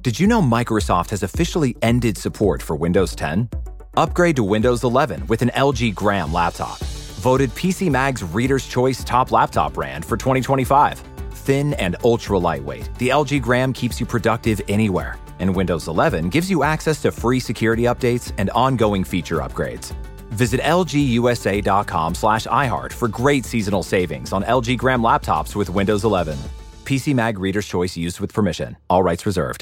Did you know Microsoft has officially ended support for Windows 10? Upgrade to Windows 11 with an LG Gram laptop. Voted PC Mag's Reader's Choice Top Laptop Brand for 2025. Thin and ultra lightweight, the LG Gram keeps you productive anywhere. And Windows 11 gives you access to free security updates and ongoing feature upgrades. Visit lgusa.com/iHeart for great seasonal savings on LG Gram laptops with Windows 11. PC Mag Reader's Choice used with permission. All rights reserved.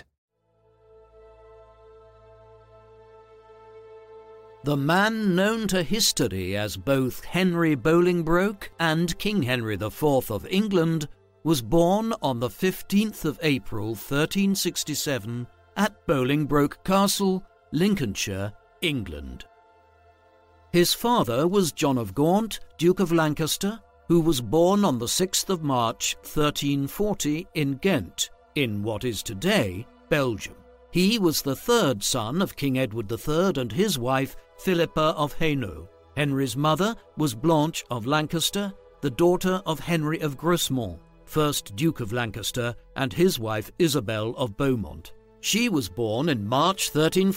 The man known to history as both Henry Bolingbroke and King Henry IV of England was born on the 15th of April 1367 at Bolingbroke Castle, Lincolnshire, England. His father was John of Gaunt, Duke of Lancaster, who was born on the 6th of March 1340 in Ghent, in what is today Belgium. He was the third son of King Edward III and his wife Philippa of Hainault. Henry's mother was Blanche of Lancaster, the daughter of Henry of Grosmont, first Duke of Lancaster, and his wife Isabel of Beaumont. She was born in March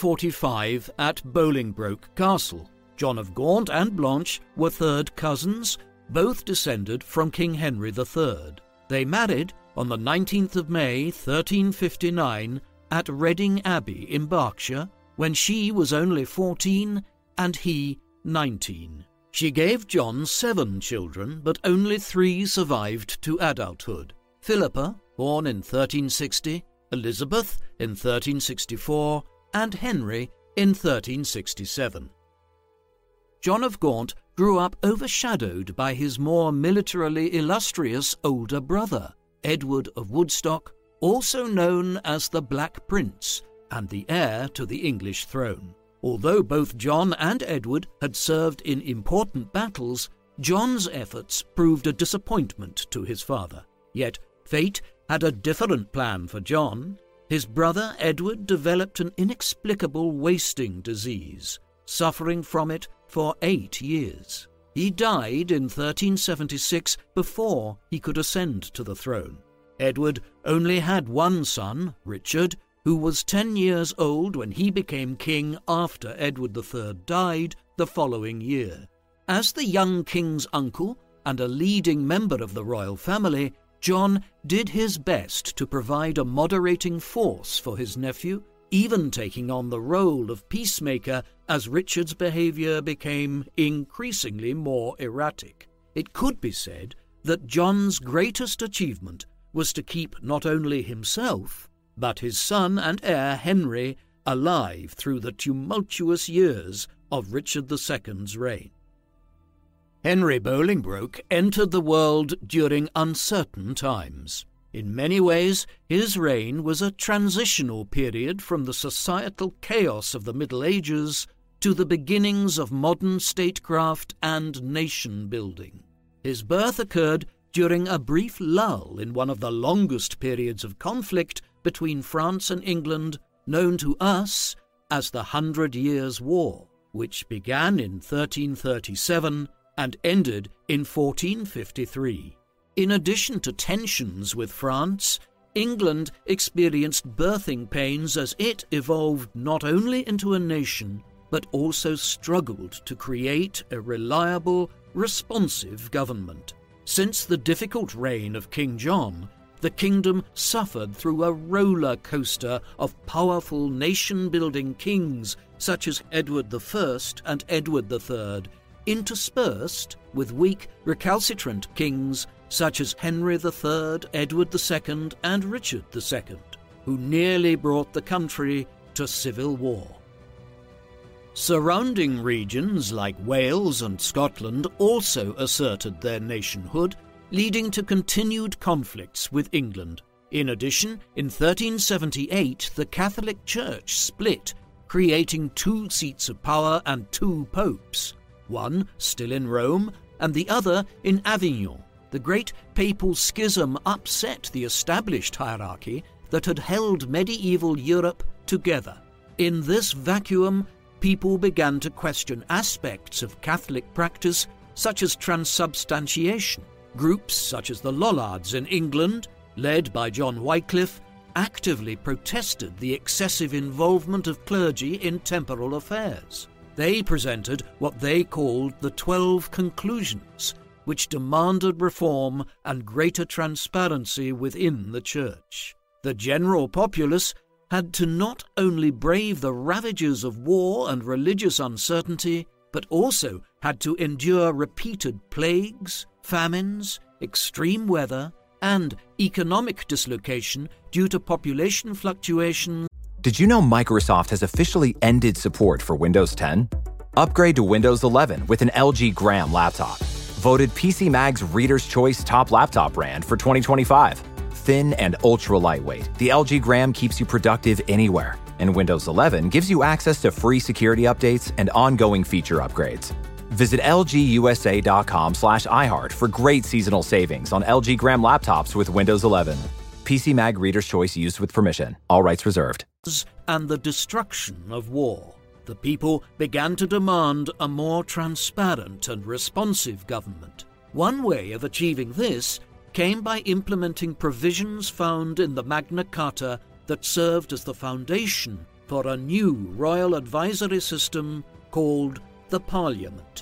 1345 at Bolingbroke Castle. John of Gaunt and Blanche were third cousins, both descended from King Henry III. They married on the 19th of May 1359 at Reading Abbey in Berkshire, when she was only 14 and he 19. She gave John 7 children, but only 3 survived to adulthood. Philippa, born in 1360, Elizabeth in 1364, and Henry in 1367. John of Gaunt grew up overshadowed by his more militarily illustrious older brother, Edward of Woodstock, also known as the Black Prince, and the heir to the English throne. Although both John and Edward had served in important battles, John's efforts proved a disappointment to his father. Yet fate had a different plan for John. His brother Edward developed an inexplicable wasting disease, suffering from it for 8 years. He died in 1376 before he could ascend to the throne. Edward only had one son, Richard, who was 10 years old when he became king after Edward III died the following year. As the young king's uncle and a leading member of the royal family, John did his best to provide a moderating force for his nephew, even taking on the role of peacemaker as Richard's behavior became increasingly more erratic. It could be said that John's greatest achievement was to keep not only himself, but his son and heir Henry alive through the tumultuous years of Richard II's reign. Henry Bolingbroke entered the world during uncertain times. In many ways, his reign was a transitional period from the societal chaos of the Middle Ages to the beginnings of modern statecraft and nation-building. His birth occurred during a brief lull in one of the longest periods of conflict between France and England, known to us as the 100 Years' War, which began in 1337 and ended in 1453. In addition to tensions with France, England experienced birthing pains as it evolved not only into a nation, but also struggled to create a reliable, responsive government. Since the difficult reign of King John, the kingdom suffered through a roller coaster of powerful nation-building kings such as Edward I and Edward III, interspersed with weak, recalcitrant kings such as Henry III, Edward II, and Richard II, who nearly brought the country to civil war. Surrounding regions like Wales and Scotland also asserted their nationhood, leading to continued conflicts with England. In addition, in 1378, the Catholic Church split, creating 2 seats of power and 2 popes, one still in Rome and the other in Avignon. The Great Papal Schism upset the established hierarchy that had held medieval Europe together. In this vacuum, people began to question aspects of Catholic practice such as transubstantiation. Groups such as the Lollards in England, led by John Wycliffe, actively protested the excessive involvement of clergy in temporal affairs. They presented what they called the 12 Conclusions, which demanded reform and greater transparency within the Church. The general populace had to not only brave the ravages of war and religious uncertainty, but also had to endure repeated plagues, famines, extreme weather, and economic dislocation due to population fluctuations. Did you know Microsoft has officially ended support for Windows 10? Upgrade to Windows 11 with an LG Gram laptop. Voted PC Mag's Reader's Choice Top Laptop Brand for 2025. Thin and ultra lightweight, the LG Gram keeps you productive anywhere, and Windows 11 gives you access to free security updates and ongoing feature upgrades. Visit lgusa.com/iHeart for great seasonal savings on LG Gram laptops with Windows 11. PC Mag Reader's Choice used with permission. All rights reserved. And the destruction of war. The people began to demand a more transparent and responsive government. One way of achieving this came by implementing provisions found in the Magna Carta that served as the foundation for a new royal advisory system called the Parliament.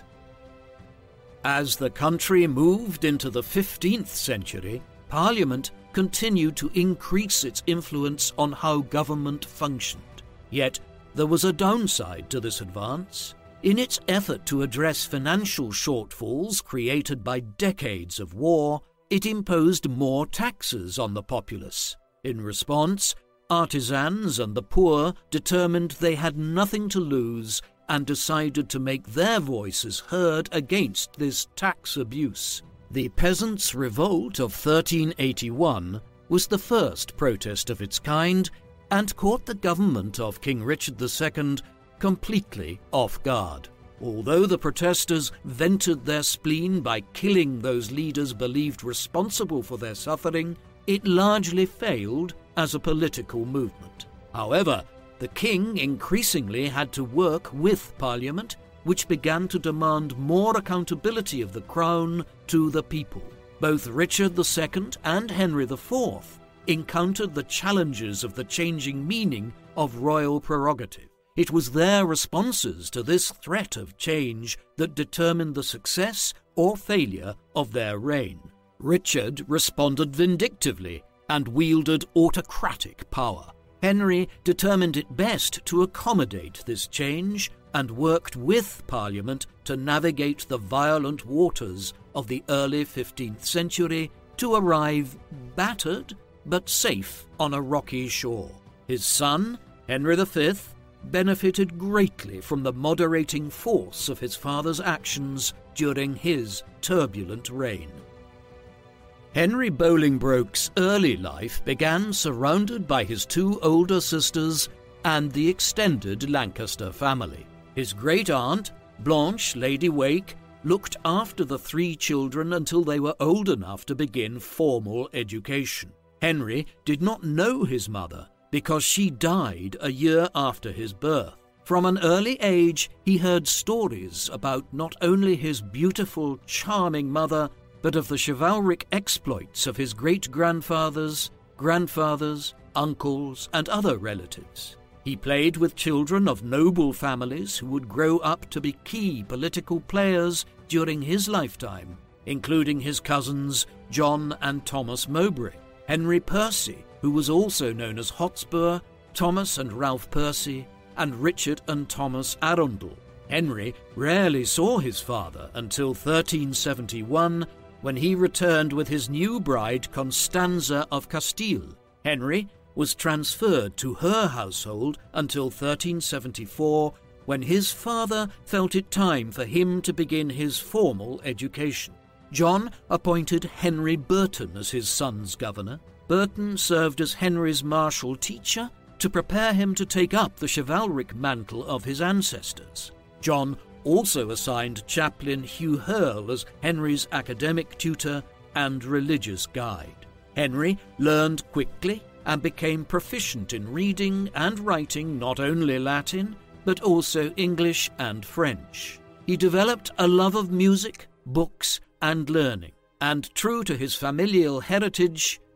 As the country moved into the 15th century, Parliament continued to increase its influence on how government functioned. Yet, there was a downside to this advance. In its effort to address financial shortfalls created by decades of war, it imposed more taxes on the populace. In response, artisans and the poor determined they had nothing to lose and decided to make their voices heard against this tax abuse. The Peasants' Revolt of 1381 was the first protest of its kind and caught the government of King Richard II completely off guard. Although the protesters vented their spleen by killing those leaders believed responsible for their suffering, it largely failed as a political movement. However, the king increasingly had to work with Parliament, which began to demand more accountability of the crown to the people. Both Richard II and Henry IV encountered the challenges of the changing meaning of royal prerogative. It was their responses to this threat of change that determined the success or failure of their reign. Richard responded vindictively and wielded autocratic power. Henry determined it best to accommodate this change and worked with Parliament to navigate the violent waters of the early 15th century to arrive battered but safe on a rocky shore. His son, Henry V, benefited greatly from the moderating force of his father's actions during his turbulent reign. Henry Bolingbroke's early life began surrounded by his two older sisters and the extended Lancaster family. His great-aunt, Blanche, Lady Wake, looked after the three children until they were old enough to begin formal education. Henry did not know his mother because she died a year after his birth. From an early age, he heard stories about not only his beautiful, charming mother, but of the chivalric exploits of his great-grandfathers, grandfathers, uncles, and other relatives. He played with children of noble families who would grow up to be key political players during his lifetime, including his cousins John and Thomas Mowbray, Henry Percy, who was also known as Hotspur, Thomas and Ralph Percy, and Richard and Thomas Arundel. Henry rarely saw his father until 1371, when he returned with his new bride Constanza of Castile. Henry was transferred to her household until 1374, when his father felt it time for him to begin his formal education. John appointed Henry Burton as his son's governor. Burton served as Henry's martial teacher to prepare him to take up the chivalric mantle of his ancestors. John also assigned chaplain Hugh Hurle as Henry's academic tutor and religious guide. Henry learned quickly and became proficient in reading and writing not only Latin, but also English and French. He developed a love of music, books, and learning, and true to his familial heritage,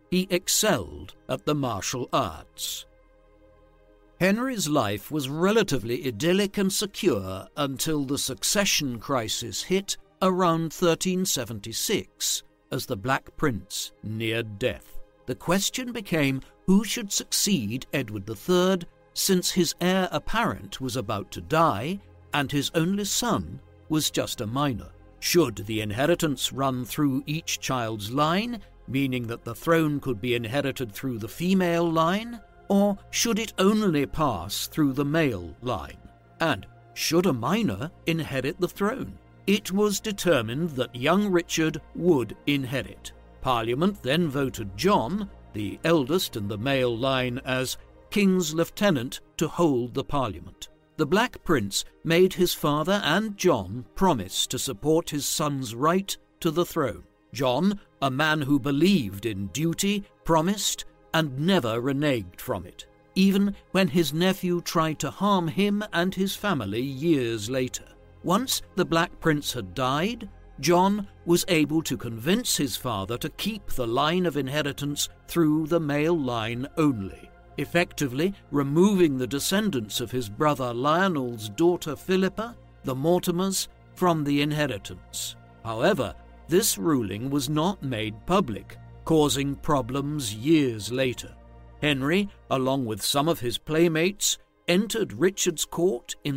he excelled at the martial arts. Henry's life was relatively idyllic and secure until the succession crisis hit around 1376, as the Black Prince neared death. The question became who should succeed Edward III, since his heir apparent was about to die and his only son was just a minor. Should the inheritance run through each child's line, meaning that the throne could be inherited through the female line, or should it only pass through the male line? And should a minor inherit the throne? It was determined that young Richard would inherit. Parliament then voted John, the eldest in the male line, as King's Lieutenant to hold the Parliament. The Black Prince made his father and John promise to support his son's right to the throne. John, a man who believed in duty, promised and never reneged from it, even when his nephew tried to harm him and his family years later. Once the Black Prince had died, John was able to convince his father to keep the line of inheritance through the male line only, effectively removing the descendants of his brother Lionel's daughter Philippa, the Mortimers, from the inheritance. However, this ruling was not made public, causing problems years later. Henry, along with some of his playmates, entered Richard's court in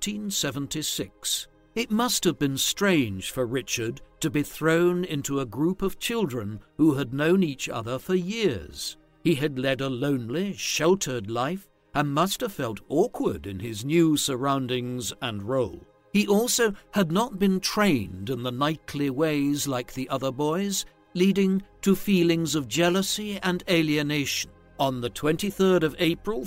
1376. It must have been strange for Richard to be thrown into a group of children who had known each other for years. He had led a lonely, sheltered life and must have felt awkward in his new surroundings and role. He also had not been trained in the knightly ways like the other boys, leading to feelings of jealousy and alienation. On the 23rd of April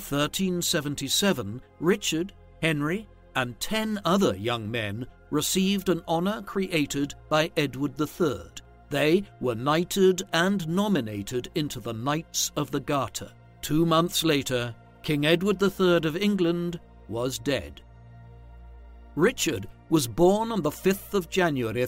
1377, Richard, Henry, and 10 other young men received an honour created by Edward III. They were knighted and nominated into the Knights of the Garter. 2 months later, King Edward III of England was dead. Richard was born on the 5th of January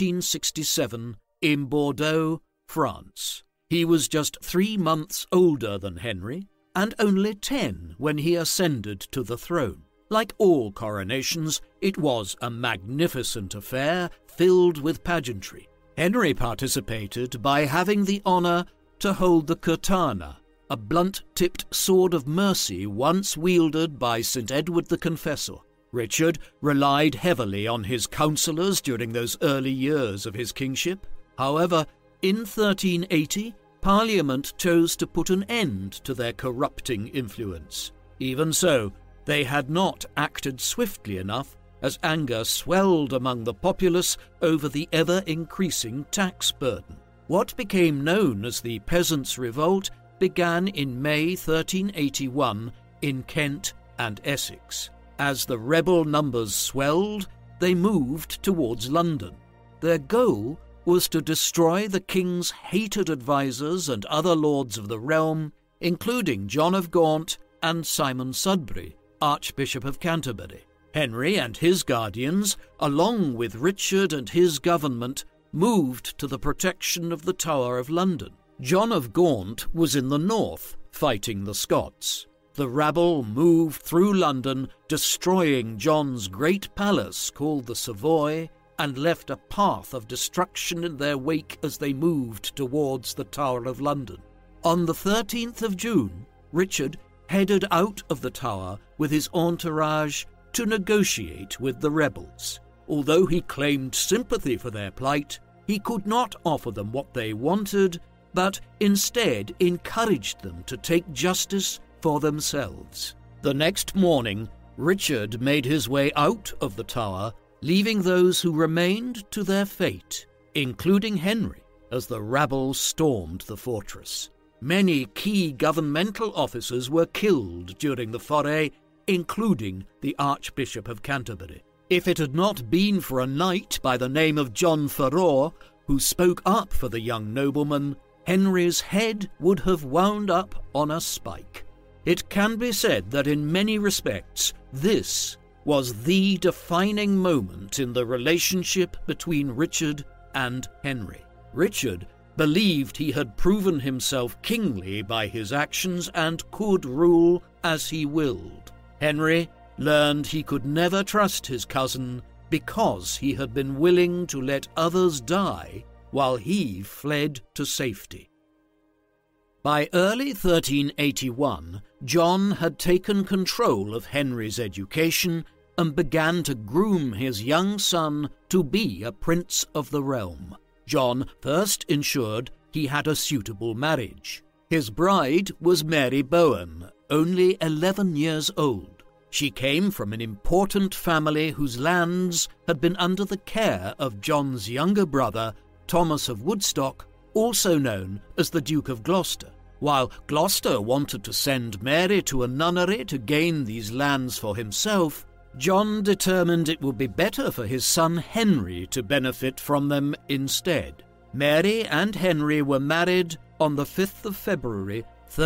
1367 in Bordeaux, France. He was just 3 months older than Henry, and only 10 when he ascended to the throne. Like all coronations, it was a magnificent affair filled with pageantry. Henry participated by having the honour to hold the curtana, a blunt-tipped sword of mercy once wielded by St. Edward the Confessor. Richard relied heavily on his counsellors during those early years of his kingship. However, in 1380, Parliament chose to put an end to their corrupting influence. Even so, they had not acted swiftly enough, as anger swelled among the populace over the ever-increasing tax burden. What became known as the Peasants' Revolt began in May 1381 in Kent and Essex. As the rebel numbers swelled, they moved towards London. Their goal was to destroy the king's hated advisers and other lords of the realm, including John of Gaunt and Simon Sudbury, Archbishop of Canterbury. Henry and his guardians, along with Richard and his government, moved to the protection of the Tower of London. John of Gaunt was in the north, fighting the Scots. The rabble moved through London, destroying John's great palace called the Savoy, and left a path of destruction in their wake as they moved towards the Tower of London. On the 13th of June, Richard headed out of the Tower with his entourage to negotiate with the rebels. Although he claimed sympathy for their plight, he could not offer them what they wanted, but instead encouraged them to take justice for themselves. The next morning, Richard made his way out of the tower, leaving those who remained to their fate, including Henry, as the rabble stormed the fortress. Many key governmental officers were killed during the foray, including the Archbishop of Canterbury. If it had not been for a knight by the name of John Farrar, who spoke up for the young nobleman, Henry's head would have wound up on a spike. It can be said that in many respects, this was the defining moment in the relationship between Richard and Henry. Richard believed he had proven himself kingly by his actions and could rule as he willed. Henry learned he could never trust his cousin because he had been willing to let others die while he fled to safety. By early 1381, John had taken control of Henry's education and began to groom his young son to be a prince of the realm. John first ensured he had a suitable marriage. His bride was Mary Bohun, only 11 years old. She came from an important family whose lands had been under the care of John's younger brother, Thomas of Woodstock, also known as the Duke of Gloucester. While Gloucester wanted to send Mary to a nunnery to gain these lands for himself, John determined it would be better for his son Henry to benefit from them instead. Mary and Henry were married on the 5th of February,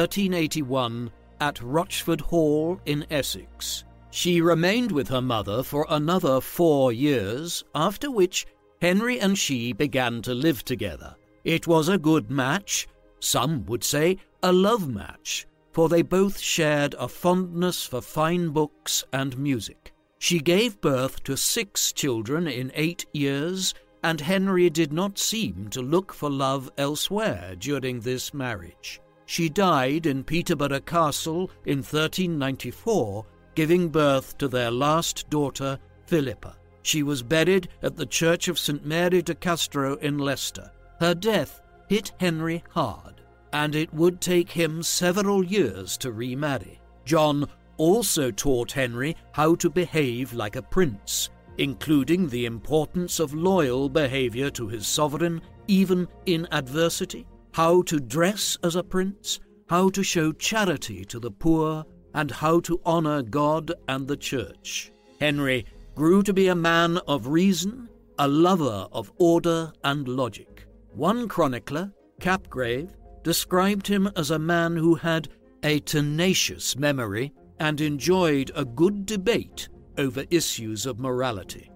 1381, at Rochford Hall in Essex. She remained with her mother for another 4 years, after which Henry and she began to live together. It was a good match, some would say a love match, for they both shared a fondness for fine books and music. She gave birth to 6 children in 8 years, and Henry did not seem to look for love elsewhere during this marriage. She died in Peterborough Castle in 1394, giving birth to their last daughter, Philippa. She was buried at the Church of St. Mary de Castro in Leicester. Her death hit Henry hard, and it would take him several years to remarry. John also taught Henry how to behave like a prince, including the importance of loyal behavior to his sovereign, even in adversity, how to dress as a prince, how to show charity to the poor, and how to honor God and the Church. Henry grew to be a man of reason, a lover of order and logic. One chronicler, Capgrave, described him as a man who had a tenacious memory and enjoyed a good debate over issues of morality.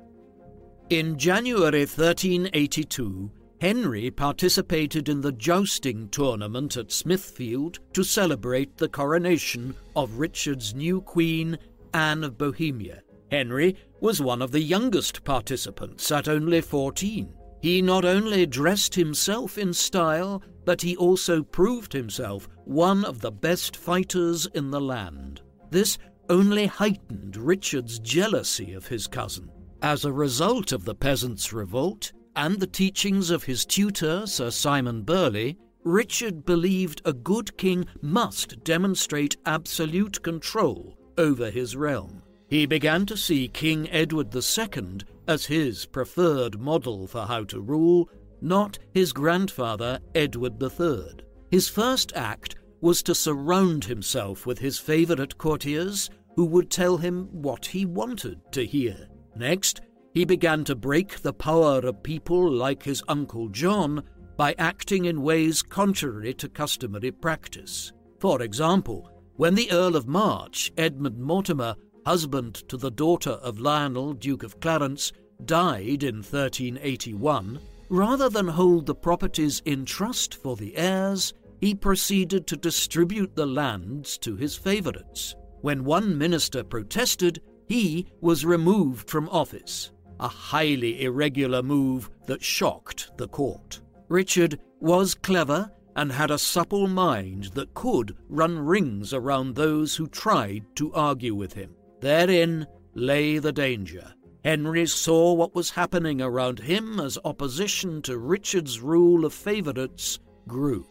In January 1382, Henry participated in the jousting tournament at Smithfield to celebrate the coronation of Richard's new queen, Anne of Bohemia. Henry was one of the youngest participants at only 14. He not only dressed himself in style, but he also proved himself one of the best fighters in the land. This only heightened Richard's jealousy of his cousin. As a result of the peasants' revolt and the teachings of his tutor, Sir Simon Burley, Richard believed a good king must demonstrate absolute control over his realm. He began to see King Edward II as his preferred model for how to rule, not his grandfather Edward III. His first act was to surround himself with his favourite courtiers who would tell him what he wanted to hear. Next, he began to break the power of people like his Uncle John by acting in ways contrary to customary practice. For example, when the Earl of March, Edmund Mortimer, husband to the daughter of Lionel, Duke of Clarence, died in 1381, rather than hold the properties in trust for the heirs, he proceeded to distribute the lands to his favourites. When one minister protested, he was removed from office, a highly irregular move that shocked the court. Richard was clever and had a supple mind that could run rings around those who tried to argue with him. Therein lay the danger. Henry saw what was happening around him as opposition to Richard's rule of favourites grew.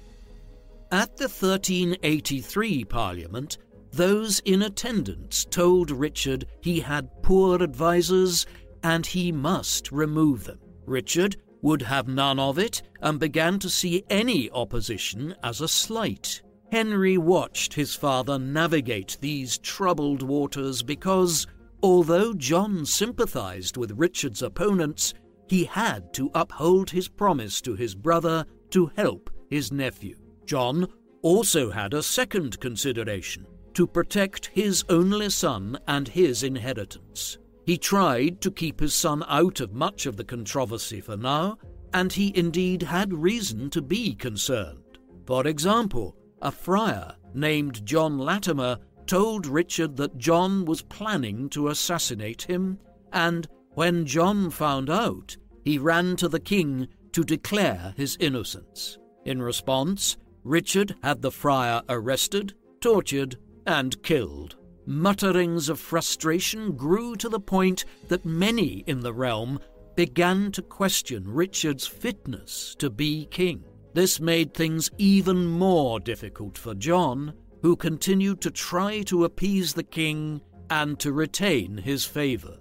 At the 1383 Parliament, those in attendance told Richard he had poor advisers and he must remove them. Richard would have none of it and began to see any opposition as a slight. Henry watched his father navigate these troubled waters because, although John sympathized with Richard's opponents, he had to uphold his promise to his brother to help his nephew. John also had a second consideration: to protect his only son and his inheritance. He tried to keep his son out of much of the controversy for now, and he indeed had reason to be concerned. For example, a friar named John Latimer told Richard that John was planning to assassinate him, and when John found out, he ran to the king to declare his innocence. In response, Richard had the friar arrested, tortured, and killed. Mutterings of frustration grew to the point that many in the realm began to question Richard's fitness to be king. This made things even more difficult for John, who continued to try to appease the king and to retain his favour.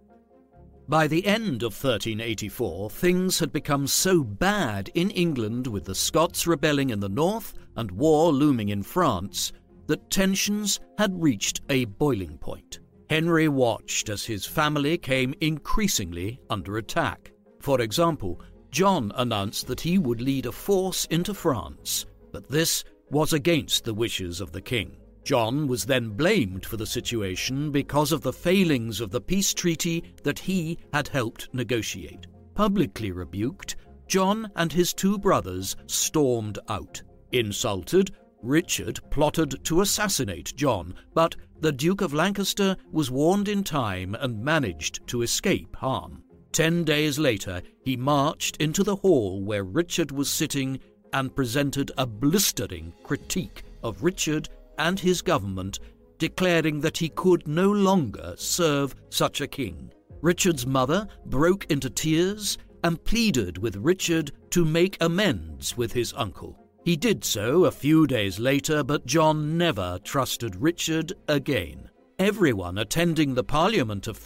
By the end of 1384, things had become so bad in England, with the Scots rebelling in the north and war looming in France, that tensions had reached a boiling point. Henry watched as his family came increasingly under attack. For example, John announced that he would lead a force into France, but this was against the wishes of the king. John was then blamed for the situation because of the failings of the peace treaty that he had helped negotiate. Publicly rebuked, John and his two brothers stormed out. Insulted, Richard plotted to assassinate John, but the Duke of Lancaster was warned in time and managed to escape harm. 10 days later, he marched into the hall where Richard was sitting and presented a blistering critique of Richard and his government, declaring that he could no longer serve such a king. Richard's mother broke into tears and pleaded with Richard to make amends with his uncle. He did so a few days later, but John never trusted Richard again. Everyone attending the Parliament of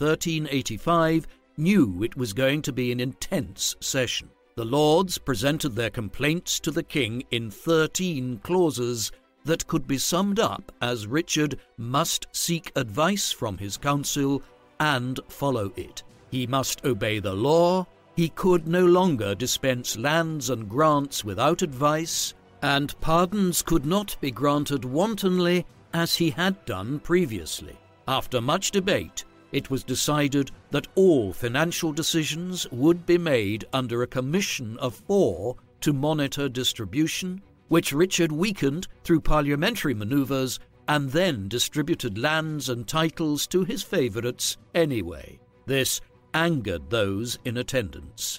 1385 knew it was going to be an intense session. The Lords presented their complaints to the king in 13 clauses that could be summed up as Richard must seek advice from his council and follow it. He must obey the law, he could no longer dispense lands and grants without advice, and pardons could not be granted wantonly as he had done previously. After much debate, it was decided that all financial decisions would be made under a commission of 4 to monitor distribution, which Richard weakened through parliamentary manoeuvres and then distributed lands and titles to his favourites anyway. This angered those in attendance.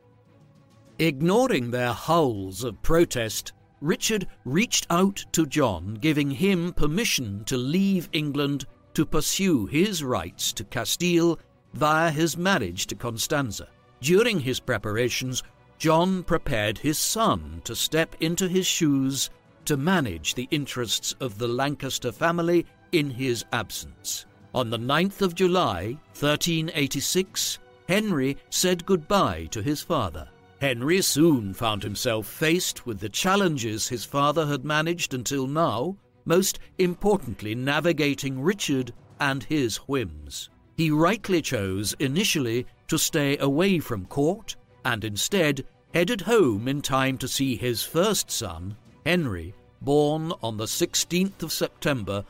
Ignoring their howls of protest, Richard reached out to John, giving him permission to leave England to pursue his rights to Castile via his marriage to Constanza. During his preparations, John prepared his son to step into his shoes to manage the interests of the Lancaster family in his absence. On the 9th of July, 1386, Henry said goodbye to his father. Henry soon found himself faced with the challenges his father had managed until now, most importantly navigating Richard and his whims. He rightly chose initially to stay away from court and instead headed home in time to see his first son, Henry, born on the 16th of September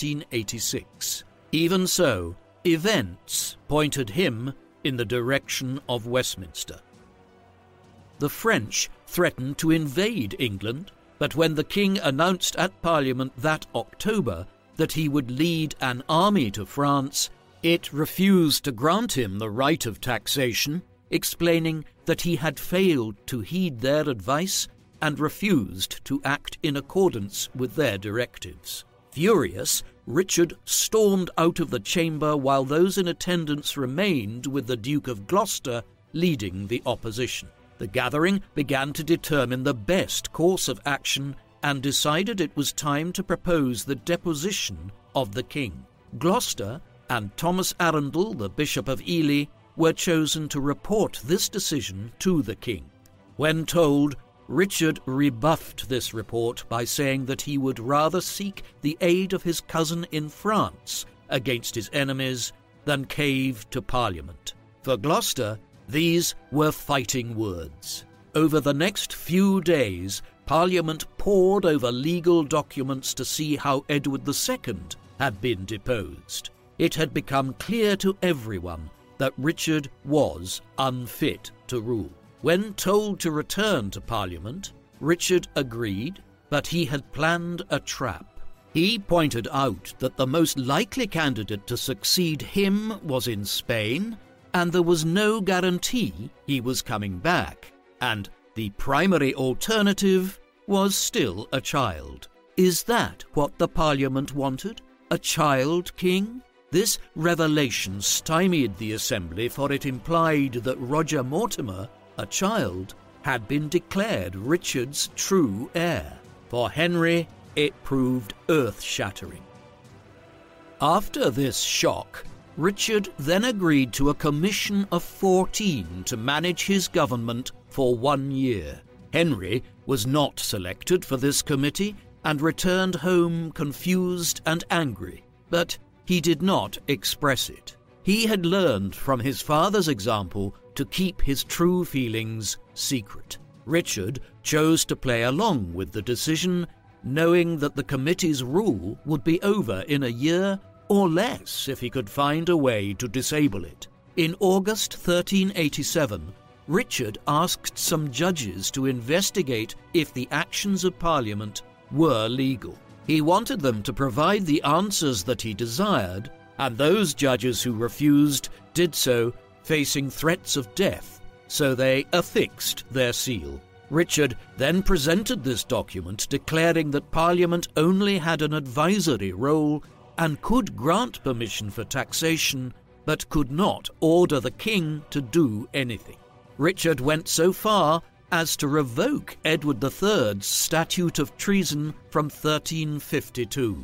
1386. Even so, events pointed him in the direction of Westminster. The French threatened to invade England, but when the king announced at Parliament that October that he would lead an army to France, it refused to grant him the right of taxation, explaining that he had failed to heed their advice and refused to act in accordance with their directives. Furious, Richard stormed out of the chamber while those in attendance remained with the Duke of Gloucester leading the opposition. The gathering began to determine the best course of action and decided it was time to propose the deposition of the king. Gloucester and Thomas Arundel, the Bishop of Ely, were chosen to report this decision to the king. When told, Richard rebuffed this report by saying that he would rather seek the aid of his cousin in France against his enemies than cave to Parliament. For Gloucester, these were fighting words. Over the next few days, Parliament pored over legal documents to see how Edward II had been deposed. It had become clear to everyone that Richard was unfit to rule. When told to return to Parliament, Richard agreed, but he had planned a trap. He pointed out that the most likely candidate to succeed him was in Spain, and there was no guarantee he was coming back, and the primary alternative was still a child. Is that what the Parliament wanted? A child king? This revelation stymied the Assembly, for it implied that Roger Mortimer, a child, had been declared Richard's true heir. For Henry, it proved earth-shattering. After this shock, Richard then agreed to a commission of 14 to manage his government for 1 year. Henry was not selected for this committee and returned home confused and angry, but he did not express it. He had learned from his father's example to keep his true feelings secret. Richard chose to play along with the decision, knowing that the committee's rule would be over in a year or less if he could find a way to disable it. In August 1387, Richard asked some judges to investigate if the actions of Parliament were legal. He wanted them to provide the answers that he desired, and those judges who refused did so facing threats of death, so they affixed their seal. Richard then presented this document declaring that Parliament only had an advisory role and could grant permission for taxation, but could not order the king to do anything. Richard went so far as to revoke Edward III's Statute of Treason from 1352.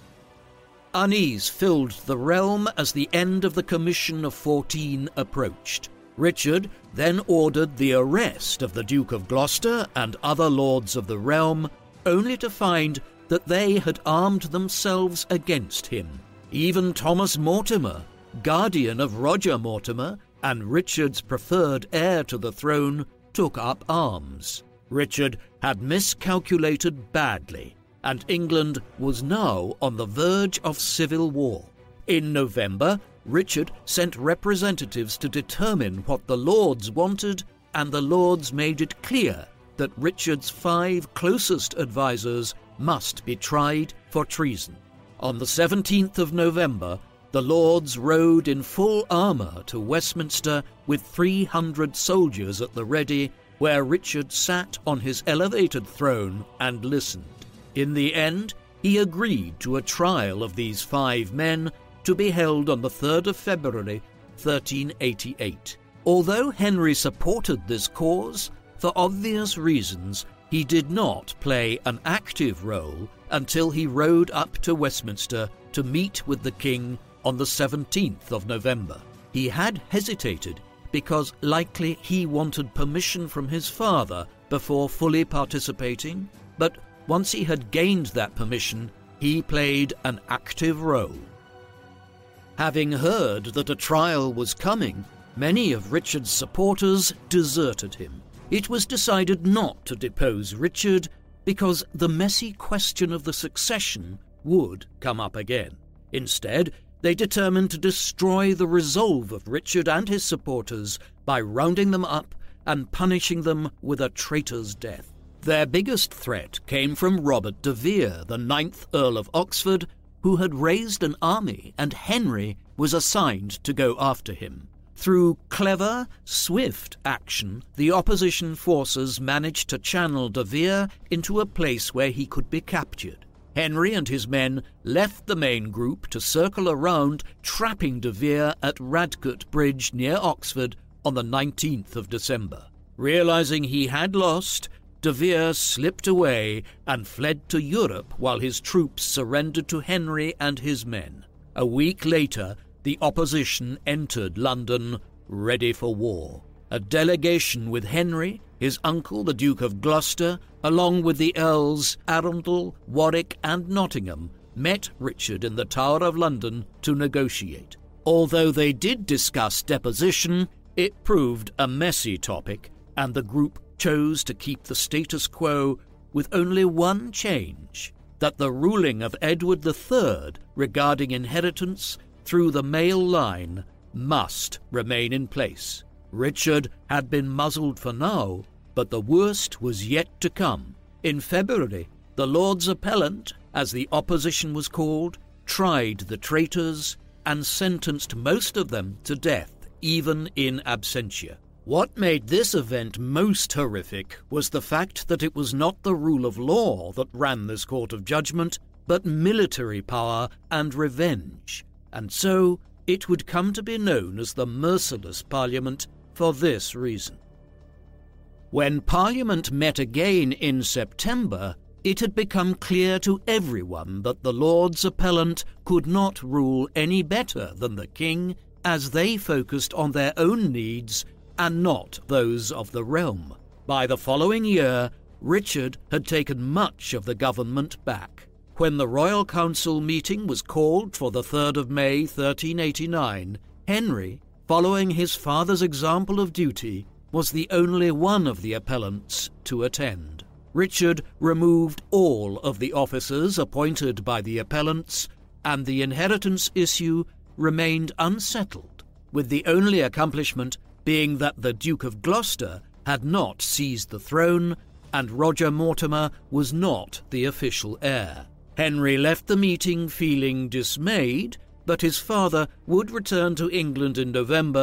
Unease filled the realm as the end of the Commission of 14 approached. Richard then ordered the arrest of the Duke of Gloucester and other lords of the realm, only to find that they had armed themselves against him. Even Thomas Mortimer, guardian of Roger Mortimer and Richard's preferred heir to the throne, took up arms. Richard had miscalculated badly, and England was now on the verge of civil war. In November, Richard sent representatives to determine what the Lords wanted, and the Lords made it clear that Richard's 5 closest advisers must be tried for treason. On the 17th of November, the Lords rode in full armour to Westminster with 300 soldiers at the ready, where Richard sat on his elevated throne and listened. In the end, he agreed to a trial of these 5 men to be held on the 3rd of February, 1388. Although Henry supported this cause, for obvious reasons, he did not play an active role until he rode up to Westminster to meet with the king on the 17th of November. He had hesitated because likely he wanted permission from his father before fully participating, but once he had gained that permission, he played an active role. Having heard that a trial was coming, many of Richard's supporters deserted him. It was decided not to depose Richard because the messy question of the succession would come up again. Instead, they determined to destroy the resolve of Richard and his supporters by rounding them up and punishing them with a traitor's death. Their biggest threat came from Robert de Vere, the 9th Earl of Oxford, who had raised an army, and Henry was assigned to go after him. Through clever, swift action, the opposition forces managed to channel de Vere into a place where he could be captured. Henry and his men left the main group to circle around, trapping de Vere at Radcote Bridge near Oxford on the 19th of December. Realizing he had lost, de Vere slipped away and fled to Europe while his troops surrendered to Henry and his men. A week later, the opposition entered London, ready for war. A delegation with Henry, his uncle the Duke of Gloucester, along with the Earls Arundel, Warwick and Nottingham, met Richard in the Tower of London to negotiate. Although they did discuss deposition, it proved a messy topic, and the group chose to keep the status quo with only one change, that the ruling of Edward III regarding inheritance through the male line must remain in place. Richard had been muzzled for now, but the worst was yet to come. In February, the Lords Appellant, as the opposition was called, tried the traitors and sentenced most of them to death, even in absentia. What made this event most horrific was the fact that it was not the rule of law that ran this court of judgment, but military power and revenge, and so it would come to be known as the Merciless Parliament for this reason. When Parliament met again in September, it had become clear to everyone that the Lords Appellant could not rule any better than the king, as they focused on their own needs and not those of the realm. By the following year, Richard had taken much of the government back. When the Royal Council meeting was called for the 3rd of May 1389, Henry, following his father's example of duty, was the only one of the appellants to attend. Richard removed all of the officers appointed by the appellants, and the inheritance issue remained unsettled, with the only accomplishment being that the Duke of Gloucester had not seized the throne, and Roger Mortimer was not the official heir. Henry left the meeting feeling dismayed, but his father would return to England in November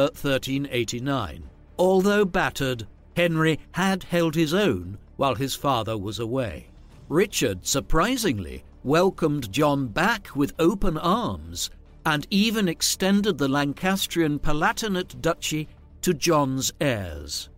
1389. Although battered, Henry had held his own while his father was away. Richard, surprisingly, welcomed John back with open arms, and even extended the Lancastrian Palatinate Duchy to John's heirs.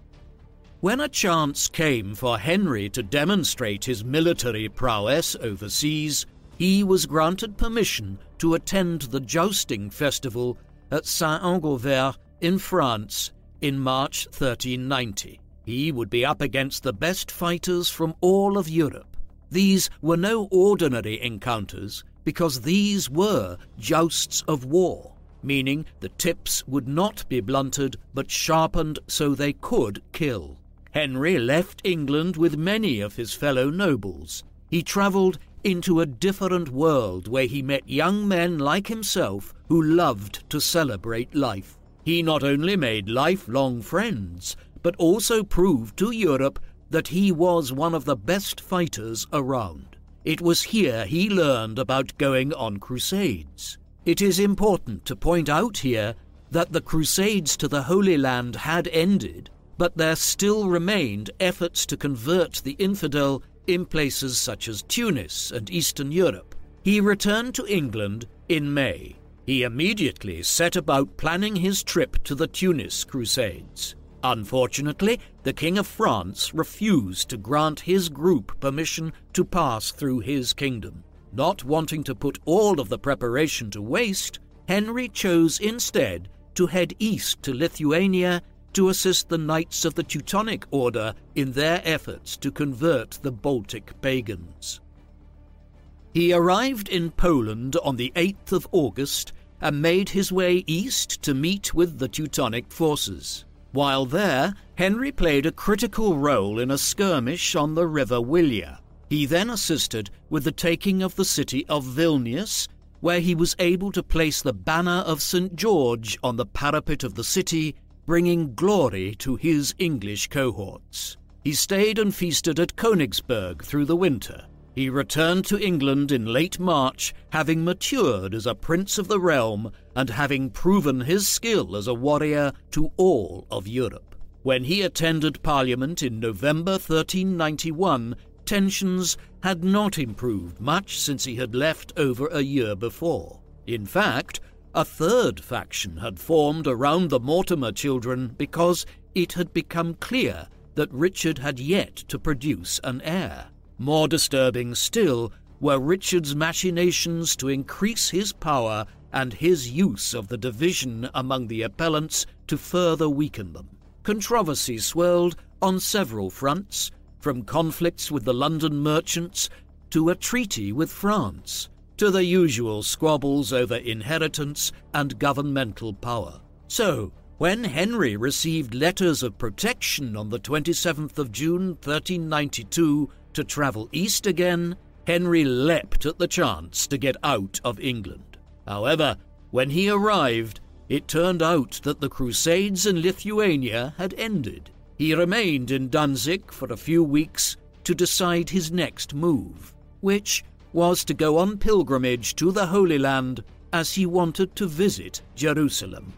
When a chance came for Henry to demonstrate his military prowess overseas, he was granted permission to attend the jousting festival at Saint-Engouvert in France in March 1390. He would be up against the best fighters from all of Europe. These were no ordinary encounters, because these were jousts of war, meaning the tips would not be blunted but sharpened so they could kill. Henry left England with many of his fellow nobles. He travelled into a different world where he met young men like himself who loved to celebrate life. He not only made lifelong friends, but also proved to Europe that he was one of the best fighters around. It was here he learned about going on crusades. It is important to point out here that the crusades to the Holy Land had ended, but there still remained efforts to convert the infidel in places such as Tunis and Eastern Europe. He returned to England in May. He immediately set about planning his trip to the Tunis Crusades. Unfortunately, the King of France refused to grant his group permission to pass through his kingdom. Not wanting to put all of the preparation to waste, Henry chose instead to head east to Lithuania to assist the Knights of the Teutonic Order in their efforts to convert the Baltic pagans. He arrived in Poland on the 8th of August and made his way east to meet with the Teutonic forces. While there, Henry played a critical role in a skirmish on the River Wilia. He then assisted with the taking of the city of Vilnius, where he was able to place the banner of St. George on the parapet of the city, bringing glory to his English cohorts. He stayed and feasted at Königsberg through the winter. He returned to England in late March, having matured as a prince of the realm and having proven his skill as a warrior to all of Europe. When he attended Parliament in November 1391, tensions had not improved much since he had left over a year before. In fact, a third faction had formed around the Mortimer children because it had become clear that Richard had yet to produce an heir. More disturbing still were Richard's machinations to increase his power and his use of the division among the appellants to further weaken them. Controversy swirled on several fronts, from conflicts with the London merchants to a treaty with France, to the usual squabbles over inheritance and governmental power. So, when Henry received letters of protection on the 27th of June 1392 to travel east again, Henry leapt at the chance to get out of England. However, when he arrived, it turned out that the Crusades in Lithuania had ended. He remained in Danzig for a few weeks to decide his next move, which was to go on pilgrimage to the Holy Land as he wanted to visit Jerusalem.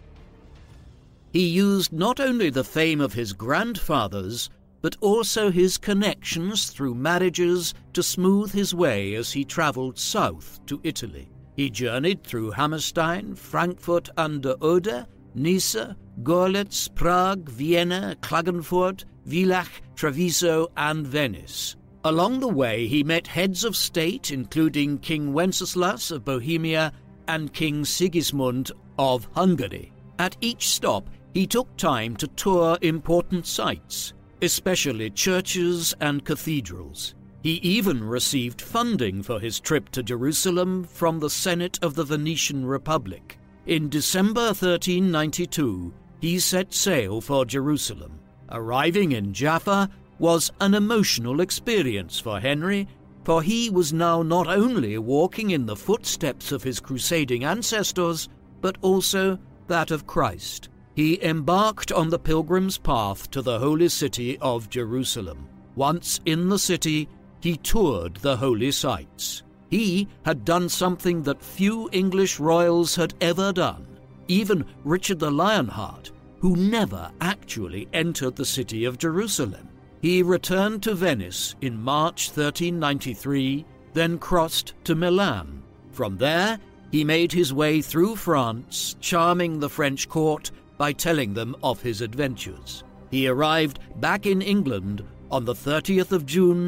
He used not only the fame of his grandfathers, but also his connections through marriages to smooth his way as he travelled south to Italy. He journeyed through Hammerstein, Frankfurt an der Oder, Nice, Görlitz, Prague, Vienna, Klagenfurt, Villach, Treviso, and Venice. Along the way, he met heads of state, including King Wenceslas of Bohemia and King Sigismund of Hungary. At each stop, he took time to tour important sites, especially churches and cathedrals. He even received funding for his trip to Jerusalem from the Senate of the Venetian Republic. In December 1392, he set sail for Jerusalem. Arriving in Jaffa was an emotional experience for Henry, for he was now not only walking in the footsteps of his crusading ancestors, but also that of Christ. He embarked on the pilgrim's path to the holy city of Jerusalem. Once in the city, he toured the holy sites. He had done something that few English royals had ever done. Even Richard the Lionheart, who never actually entered the city of Jerusalem. He returned to Venice in March 1393, then crossed to Milan. From there, he made his way through France, charming the French court by telling them of his adventures. He arrived back in England on the 30th of June,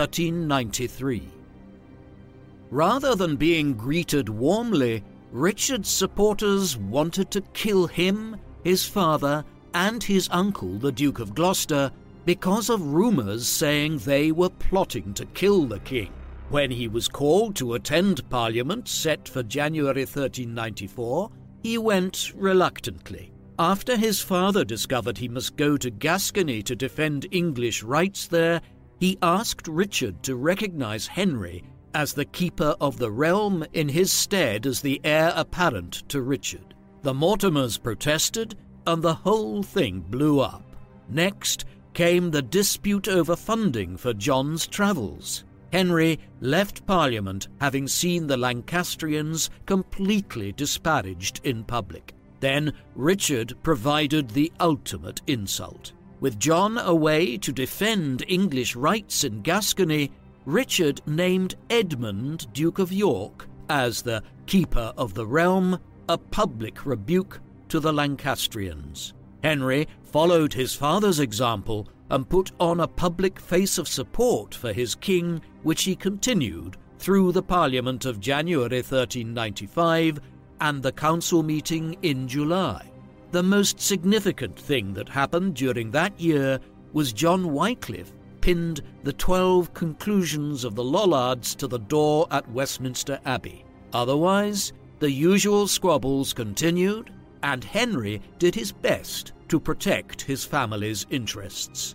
1393. Rather than being greeted warmly, Richard's supporters wanted to kill him, his father, and his uncle, the Duke of Gloucester, because of rumours saying they were plotting to kill the king. When he was called to attend Parliament set for January 1394, he went reluctantly. After his father discovered he must go to Gascony to defend English rights there, he asked Richard to recognise Henry as the keeper of the realm in his stead as the heir apparent to Richard. The Mortimers protested, and the whole thing blew up. Next came the dispute over funding for John's travels. Henry left Parliament having seen the Lancastrians completely disparaged in public. Then Richard provided the ultimate insult. With John away to defend English rights in Gascony, Richard named Edmund, Duke of York, as the keeper of the realm, a public rebuke to the Lancastrians. Henry followed his father's example and put on a public face of support for his king, which he continued through the Parliament of January 1395 and the council meeting in July. The most significant thing that happened during that year was John Wycliffe pinned the 12 conclusions of the Lollards to the door at Westminster Abbey. Otherwise, the usual squabbles continued, and Henry did his best to protect his family's interests.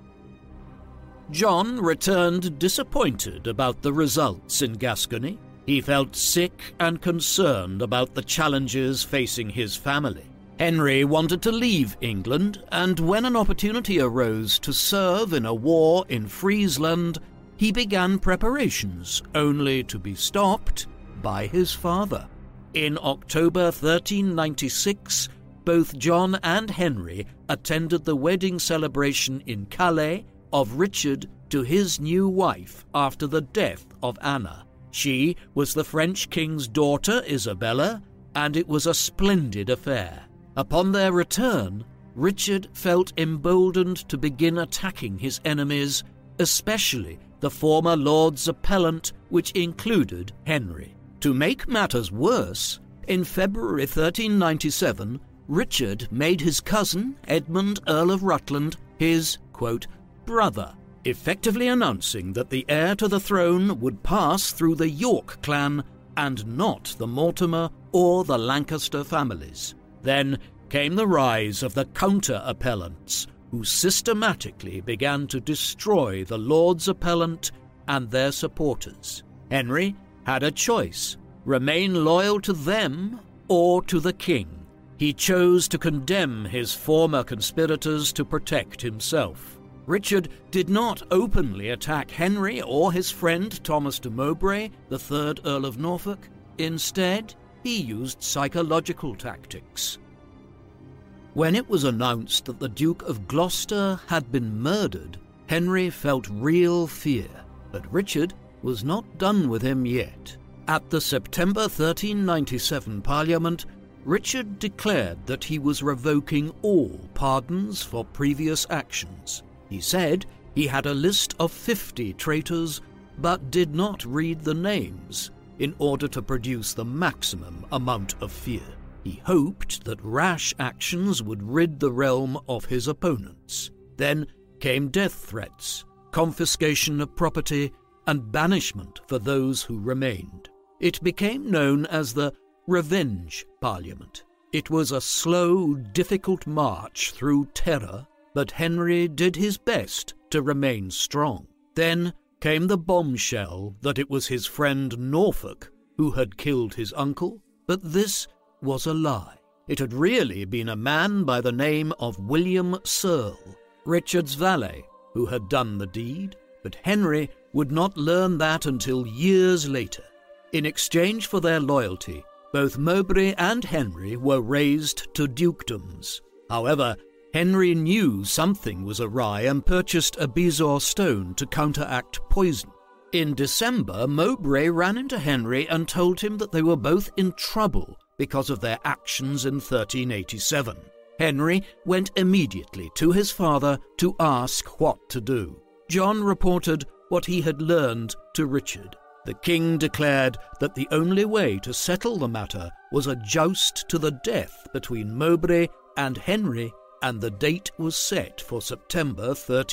John returned disappointed about the results in Gascony. He felt sick and concerned about the challenges facing his family. Henry wanted to leave England, and when an opportunity arose to serve in a war in Friesland, he began preparations, only to be stopped by his father. In October 1396, both John and Henry attended the wedding celebration in Calais of Richard to his new wife after the death of Anna. She was the French king's daughter, Isabella, and it was a splendid affair. Upon their return, Richard felt emboldened to begin attacking his enemies, especially the former lord's appellant, which included Henry. To make matters worse, in February 1397, Richard made his cousin, Edmund, Earl of Rutland, his, quote, brother, effectively announcing that the heir to the throne would pass through the York clan and not the Mortimer or the Lancaster families. Then came the rise of the counter-appellants, who systematically began to destroy the Lords Appellant and their supporters. Henry had a choice: remain loyal to them or to the king. He chose to condemn his former conspirators to protect himself. Richard did not openly attack Henry or his friend Thomas de Mowbray, the 3rd Earl of Norfolk. Instead, he used psychological tactics. When it was announced that the Duke of Gloucester had been murdered, Henry felt real fear, but Richard was not done with him yet. At the September 1397 Parliament, Richard declared that he was revoking all pardons for previous actions. He said he had a list of 50 traitors, but did not read the names in order to produce the maximum amount of fear. He hoped that rash actions would rid the realm of his opponents. Then came death threats, confiscation of property, and banishment for those who remained. It became known as the Revenge Parliament. It was a slow, difficult march through terror, but Henry did his best to remain strong. Then came the bombshell that it was his friend Norfolk who had killed his uncle, but this was a lie. It had really been a man by the name of William Searle, Richard's valet, who had done the deed, but Henry would not learn that until years later. In exchange for their loyalty, both Mowbray and Henry were raised to dukedoms. However, Henry knew something was awry and purchased a bezoar stone to counteract poison. In December, Mowbray ran into Henry and told him that they were both in trouble because of their actions in 1387. Henry went immediately to his father to ask what to do. John reported what he had learned to Richard. The king declared that the only way to settle the matter was a joust to the death between Mowbray and Henry, and the date was set for September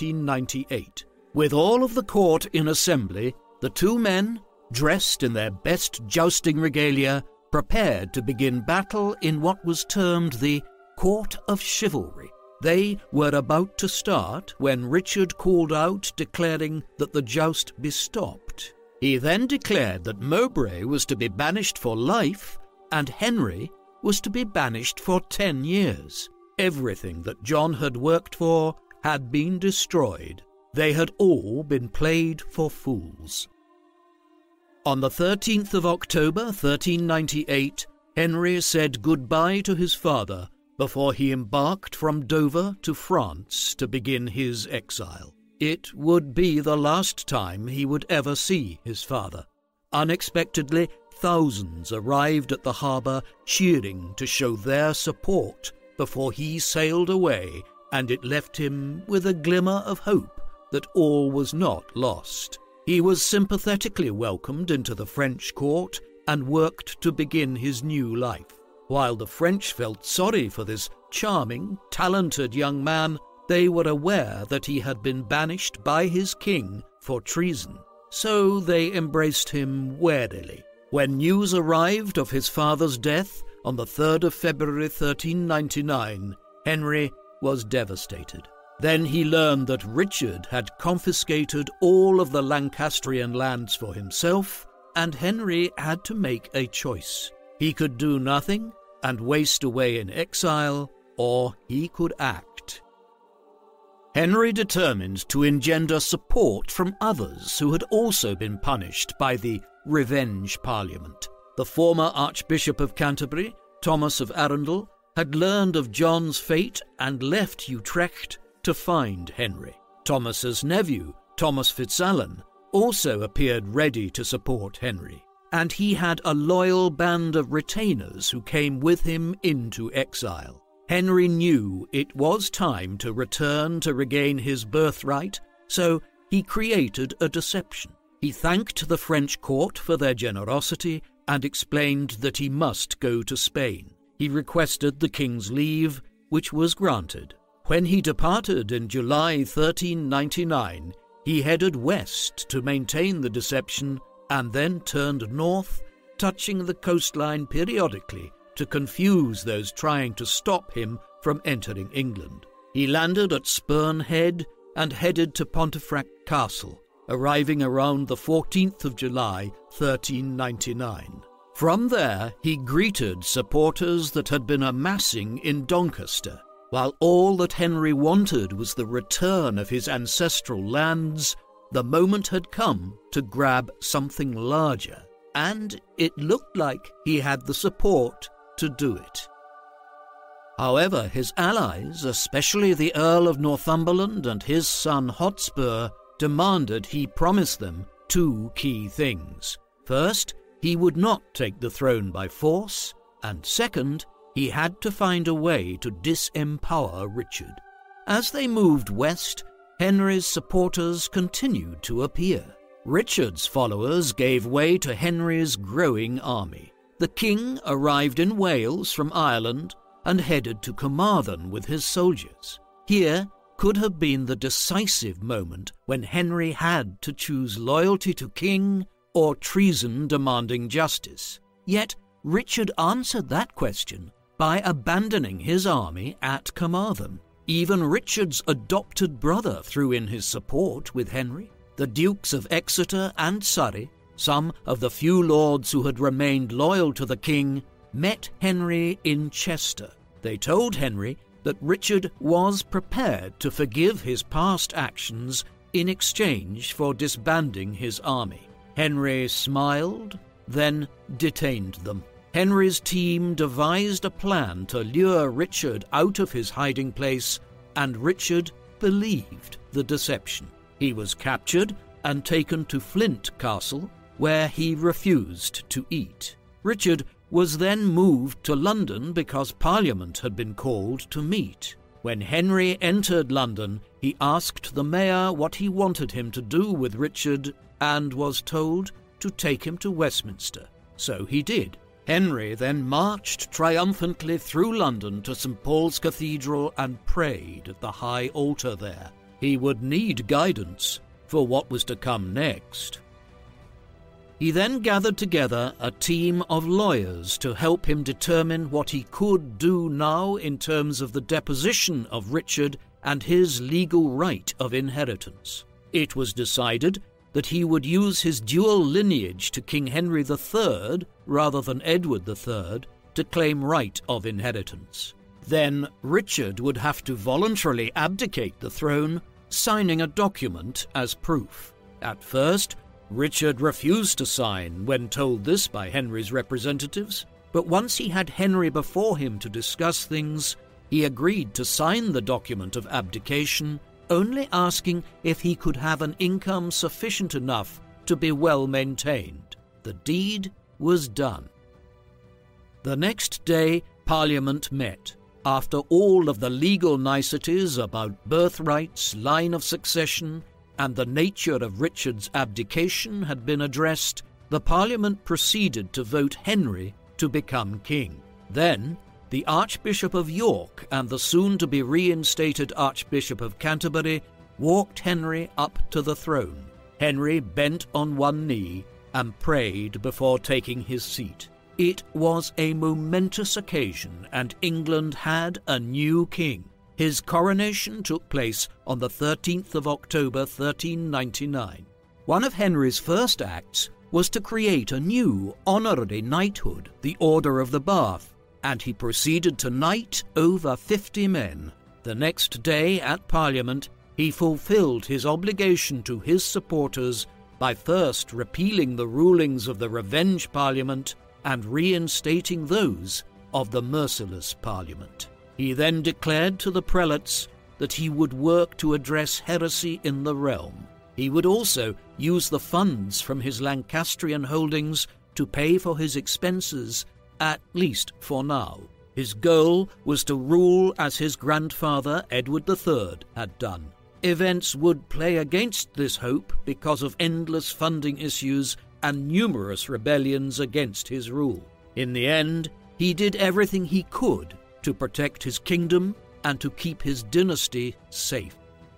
1398. With all of the court in assembly, the two men, dressed in their best jousting regalia, prepared to begin battle in what was termed the Court of Chivalry. They were about to start when Richard called out, declaring that the joust be stopped. He then declared that Mowbray was to be banished for life and Henry was to be banished for 10 years. Everything that John had worked for had been destroyed. They had all been played for fools. On the 13th of October 1398, Henry said goodbye to his father before he embarked from Dover to France to begin his exile. It would be the last time he would ever see his father. Unexpectedly, thousands arrived at the harbour cheering to show their support before he sailed away, and it left him with a glimmer of hope that all was not lost. He was sympathetically welcomed into the French court and worked to begin his new life. While the French felt sorry for this charming, talented young man, they were aware that he had been banished by his king for treason, so they embraced him warily. When news arrived of his father's death on the 3rd of February 1399, Henry was devastated. Then he learned that Richard had confiscated all of the Lancastrian lands for himself, and Henry had to make a choice. He could do nothing and waste away in exile, or he could act. Henry determined to engender support from others who had also been punished by the Revenge Parliament. The former Archbishop of Canterbury, Thomas of Arundel, had learned of John's fate and left Utrecht to find Henry. Thomas's nephew, Thomas Fitzalan, also appeared ready to support Henry, and he had a loyal band of retainers who came with him into exile. Henry knew it was time to return to regain his birthright, so he created a deception. He thanked the French court for their generosity and explained that he must go to Spain. He requested the king's leave, which was granted. When he departed in July 1399, he headed west to maintain the deception and then turned north, touching the coastline periodically to confuse those trying to stop him from entering England. He landed at Spurn Head and headed to Pontefract Castle, arriving around the 14th of July 1399. From there, he greeted supporters that had been amassing in Doncaster. While all that Henry wanted was the return of his ancestral lands, the moment had come to grab something larger, and it looked like he had the support to do it. However, his allies, especially the Earl of Northumberland and his son Hotspur, demanded he promise them two key things. First, he would not take the throne by force, and second, he had to find a way to disempower Richard. As they moved west, Henry's supporters continued to appear. Richard's followers gave way to Henry's growing army. The king arrived in Wales from Ireland and headed to Carmarthen with his soldiers. Here could have been the decisive moment when Henry had to choose loyalty to king or treason demanding justice. Yet Richard answered that question by abandoning his army at Carmarthen. Even Richard's adopted brother threw in his support with Henry. The Dukes of Exeter and Surrey, some of the few lords who had remained loyal to the king, met Henry in Chester. They told Henry that Richard was prepared to forgive his past actions in exchange for disbanding his army. Henry smiled, then detained them. Henry's team devised a plan to lure Richard out of his hiding place, and Richard believed the deception. He was captured and taken to Flint Castle, where he refused to eat. Richard was then moved to London because Parliament had been called to meet. When Henry entered London, he asked the mayor what he wanted him to do with Richard and was told to take him to Westminster. So he did. Henry then marched triumphantly through London to St. Paul's Cathedral and prayed at the high altar there. He would need guidance for what was to come next. He then gathered together a team of lawyers to help him determine what he could do now in terms of the deposition of Richard and his legal right of inheritance. It was decided that he would use his dual lineage to King Henry III rather than Edward III to claim right of inheritance. Then Richard would have to voluntarily abdicate the throne, signing a document as proof. At first, Richard refused to sign when told this by Henry's representatives, but once he had Henry before him to discuss things, he agreed to sign the document of abdication, only asking if he could have an income sufficient enough to be well maintained. The deed was done. The next day, Parliament met. After all of the legal niceties about birthrights, line of succession, and the nature of Richard's abdication had been addressed, the Parliament proceeded to vote Henry to become king. Then, the Archbishop of York and the soon-to-be reinstated Archbishop of Canterbury walked Henry up to the throne. Henry bent on one knee and prayed before taking his seat. It was a momentous occasion, and England had a new king. His coronation took place on the 13th of October 1399. One of Henry's first acts was to create a new honorary knighthood, the Order of the Bath, and he proceeded to knight over 50 men. The next day at Parliament, he fulfilled his obligation to his supporters by first repealing the rulings of the Revenge Parliament and reinstating those of the Merciless Parliament. He then declared to the prelates that he would work to address heresy in the realm. He would also use the funds from his Lancastrian holdings to pay for his expenses, at least for now. His goal was to rule as his grandfather Edward III had done. Events would play against this hope because of endless funding issues and numerous rebellions against his rule. In the end, he did everything he could to protect his kingdom and to keep his dynasty safe.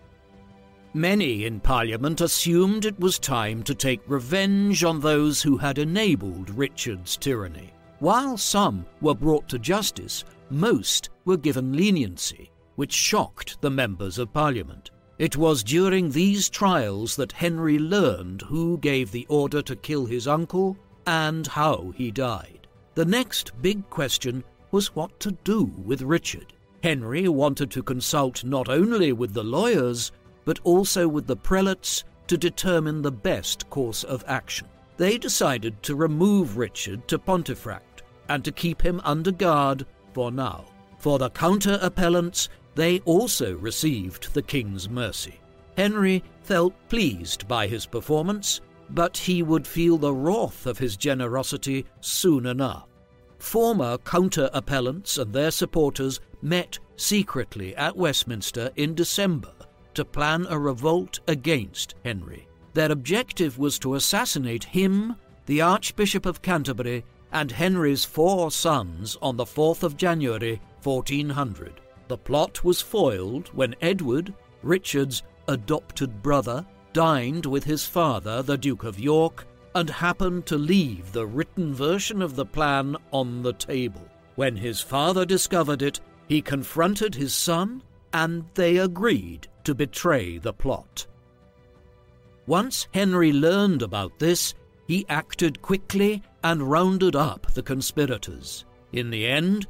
Many in Parliament assumed it was time to take revenge on those who had enabled Richard's tyranny. While some were brought to justice, most were given leniency, which shocked the members of Parliament. It was during these trials that Henry learned who gave the order to kill his uncle and how he died. The next big question was what to do with Richard. Henry wanted to consult not only with the lawyers, but also with the prelates to determine the best course of action. They decided to remove Richard to Pontefract and to keep him under guard for now. For the counter-appellants, they also received the king's mercy. Henry felt pleased by his performance, but he would feel the wrath of his generosity soon enough. Former counter-appellants and their supporters met secretly at Westminster in December to plan a revolt against Henry. Their objective was to assassinate him, the Archbishop of Canterbury, and Henry's 4 sons on the 4th of January, 1400. The plot was foiled when Edward, Richard's adopted brother, dined with his father, the Duke of York, and happened to leave the written version of the plan on the table. When his father discovered it, he confronted his son, and they agreed to betray the plot. Once Henry learned about this, he acted quickly and rounded up the conspirators. In the end,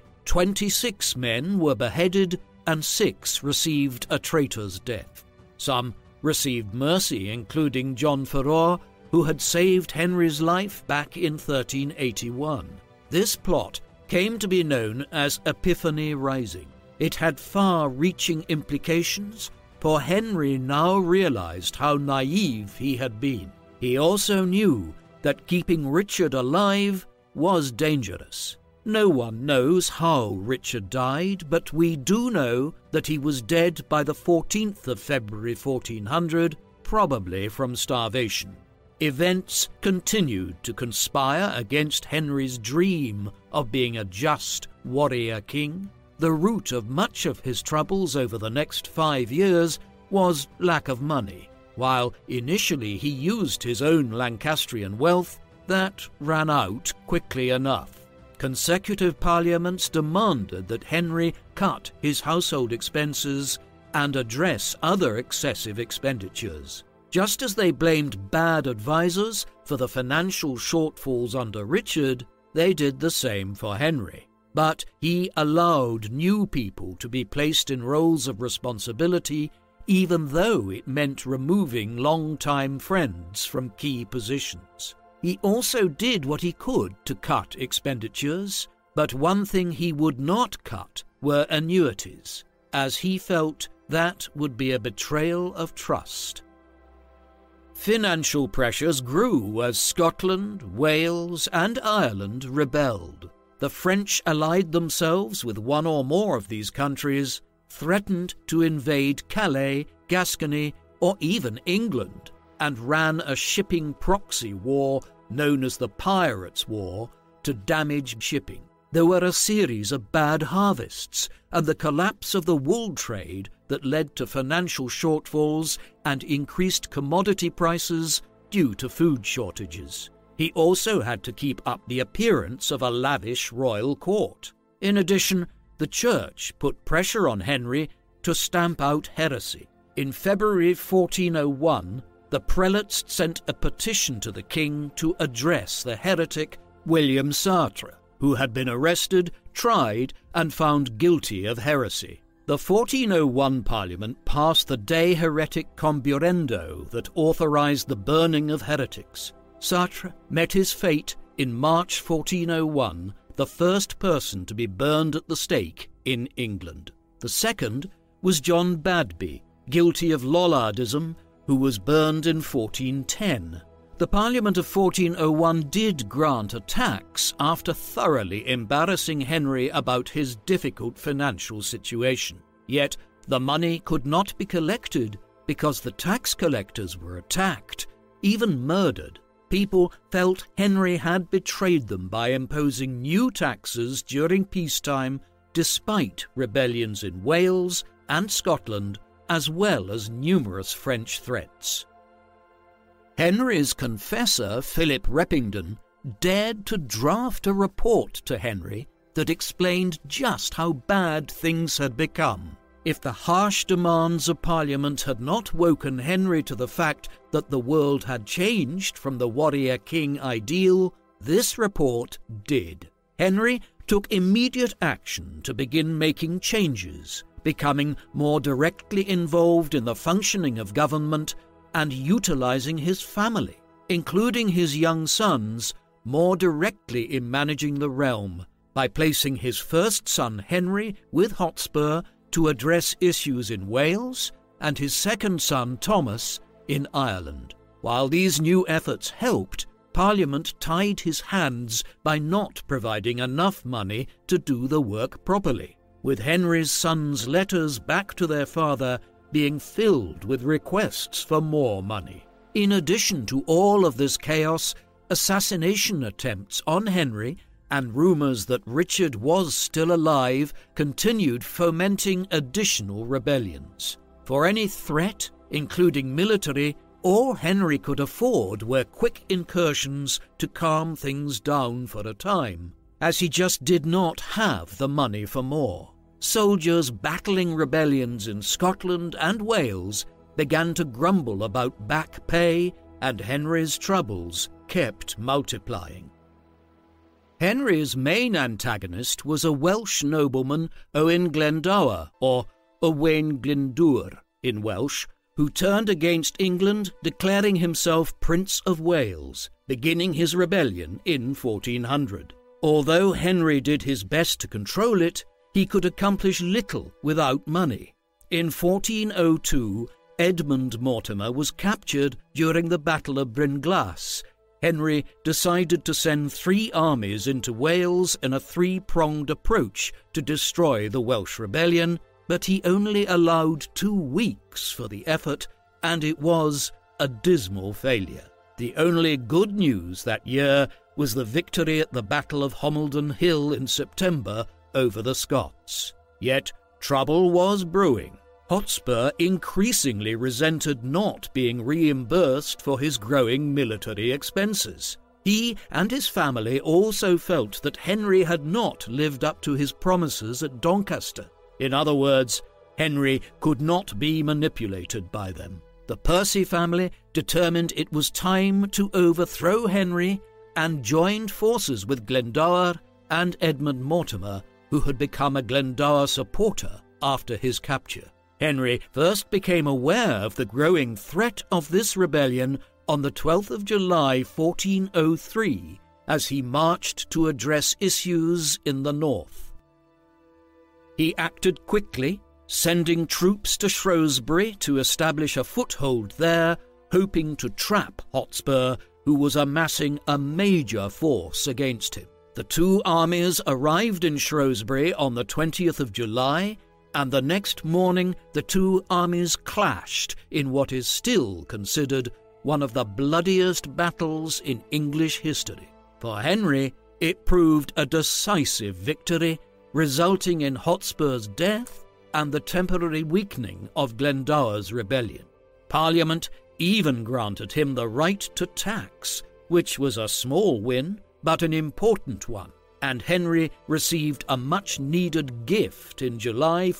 26 men were beheaded and 6 received a traitor's death. Some received mercy, including John Ferror, who had saved Henry's life back in 1381. This plot came to be known as Epiphany Rising. It had far-reaching implications, for Henry now realized how naive he had been. He also knew that keeping Richard alive was dangerous. No one knows how Richard died, but we do know that he was dead by the 14th of February 1400, probably from starvation. Events continued to conspire against Henry's dream of being a just warrior king. The root of much of his troubles over the next 5 years was lack of money. While initially he used his own Lancastrian wealth, that ran out quickly enough. Consecutive parliaments demanded that Henry cut his household expenses and address other excessive expenditures. Just as they blamed bad advisors for the financial shortfalls under Richard, they did the same for Henry. But he allowed new people to be placed in roles of responsibility, even though it meant removing long-time friends from key positions. He also did what he could to cut expenditures, but one thing he would not cut were annuities, as he felt that would be a betrayal of trust. Financial pressures grew as Scotland, Wales, and Ireland rebelled. The French allied themselves with one or more of these countries, threatened to invade Calais, Gascony, or even England, and ran a shipping proxy war known as the Pirates' War to damage shipping. There were a series of bad harvests and the collapse of the wool trade that led to financial shortfalls and increased commodity prices due to food shortages. He also had to keep up the appearance of a lavish royal court. In addition, the church put pressure on Henry to stamp out heresy. In February 1401, the prelates sent a petition to the king to address the heretic William Sartre, who had been arrested, tried, and found guilty of heresy. The 1401 Parliament passed the De Heretic Comburendo that authorized the burning of heretics. Sartre met his fate in March 1401, the first person to be burned at the stake in England. The second was John Badby, guilty of Lollardism, who was burned in 1410. The Parliament of 1401 did grant a tax after thoroughly embarrassing Henry about his difficult financial situation. Yet the money could not be collected because the tax collectors were attacked, even murdered. People felt Henry had betrayed them by imposing new taxes during peacetime, despite rebellions in Wales and Scotland, as well as numerous French threats. Henry's confessor, Philip Repington, dared to draft a report to Henry that explained just how bad things had become. If the harsh demands of Parliament had not woken Henry to the fact that the world had changed from the warrior king ideal, This report did. Henry took immediate action to begin making changes, becoming more directly involved in the functioning of government and utilizing his family, including his young sons, more directly in managing the realm, by placing his first son Henry with Hotspur to address issues in Wales and his second son Thomas in Ireland. While these new efforts helped, Parliament tied his hands by not providing enough money to do the work properly, with Henry's sons' letters back to their father being filled with requests for more money. In addition to all of this chaos, assassination attempts on Henry and rumours that Richard was still alive continued fomenting additional rebellions. For any threat, including military, all Henry could afford were quick incursions to calm things down for a time, as he just did not have the money for more. Soldiers battling rebellions in Scotland and Wales began to grumble about back pay, and Henry's troubles kept multiplying. Henry's main antagonist was a Welsh nobleman, Owain Glendower, or Owain Glyndŵr in Welsh, who turned against England, declaring himself Prince of Wales, beginning his rebellion in 1400. Although Henry did his best to control it, he could accomplish little without money. In 1402, Edmund Mortimer was captured during the Battle of Brynglas. Henry decided to send 3 armies into Wales in a 3-pronged approach to destroy the Welsh rebellion, but he only allowed 2 weeks for the effort, and it was a dismal failure. The only good news that year was the victory at the Battle of Homildon Hill in September over the Scots. Yet trouble was brewing. Hotspur increasingly resented not being reimbursed for his growing military expenses. He and his family also felt that Henry had not lived up to his promises at Doncaster. In other words, Henry could not be manipulated by them. The Percy family determined it was time to overthrow Henry and joined forces with Glendower and Edmund Mortimer, who had become a Glendower supporter after his capture. Henry first became aware of the growing threat of this rebellion on the 12th of July 1403 as he marched to address issues in the north. He acted quickly, sending troops to Shrewsbury to establish a foothold there, hoping to trap Hotspur, who was amassing a major force against him. The 2 armies arrived in Shrewsbury on the 20th of July, and the next morning the 2 armies clashed in what is still considered one of the bloodiest battles in English history. For Henry, it proved a decisive victory, resulting in Hotspur's death and the temporary weakening of Glendower's rebellion. Parliament even granted him the right to tax, which was a small win, but an important one, and Henry received a much-needed gift in July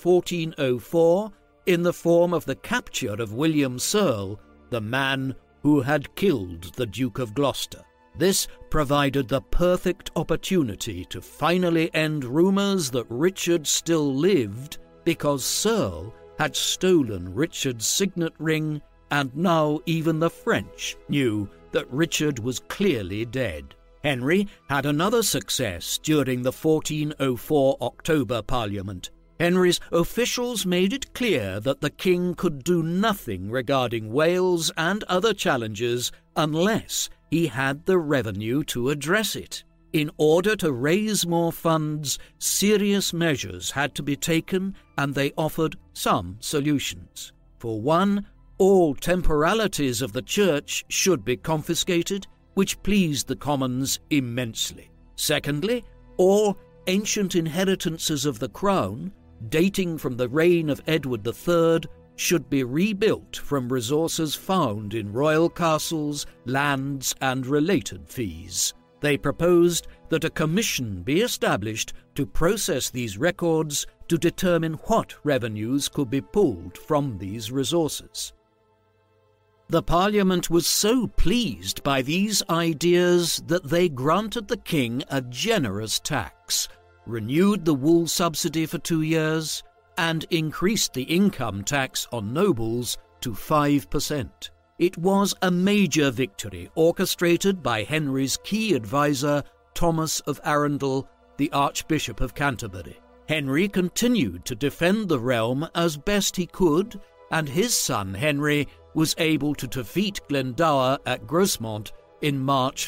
1404 in the form of the capture of William Searle, the man who had killed the Duke of Gloucester. This provided the perfect opportunity to finally end rumours that Richard still lived, because Searle had stolen Richard's signet ring, and now even the French knew that Richard was clearly dead. Henry had another success during the 1404 October Parliament. Henry's officials made it clear that the king could do nothing regarding Wales and other challenges unless he had the revenue to address it. In order to raise more funds, serious measures had to be taken, and they offered some solutions. For one, all temporalities of the church should be confiscated, which pleased the Commons immensely. Secondly, all ancient inheritances of the crown, dating from the reign of Edward III, should be rebuilt from resources found in royal castles, lands, and related fees. They proposed that a commission be established to process these records to determine what revenues could be pulled from these resources. The Parliament was so pleased by these ideas that they granted the king a generous tax, renewed the wool subsidy for 2 years, and increased the income tax on nobles to 5%. It was a major victory orchestrated by Henry's key advisor, Thomas of Arundel, the Archbishop of Canterbury. Henry continued to defend the realm as best he could, and his son Henry was able to defeat Glendower at Grosmont in March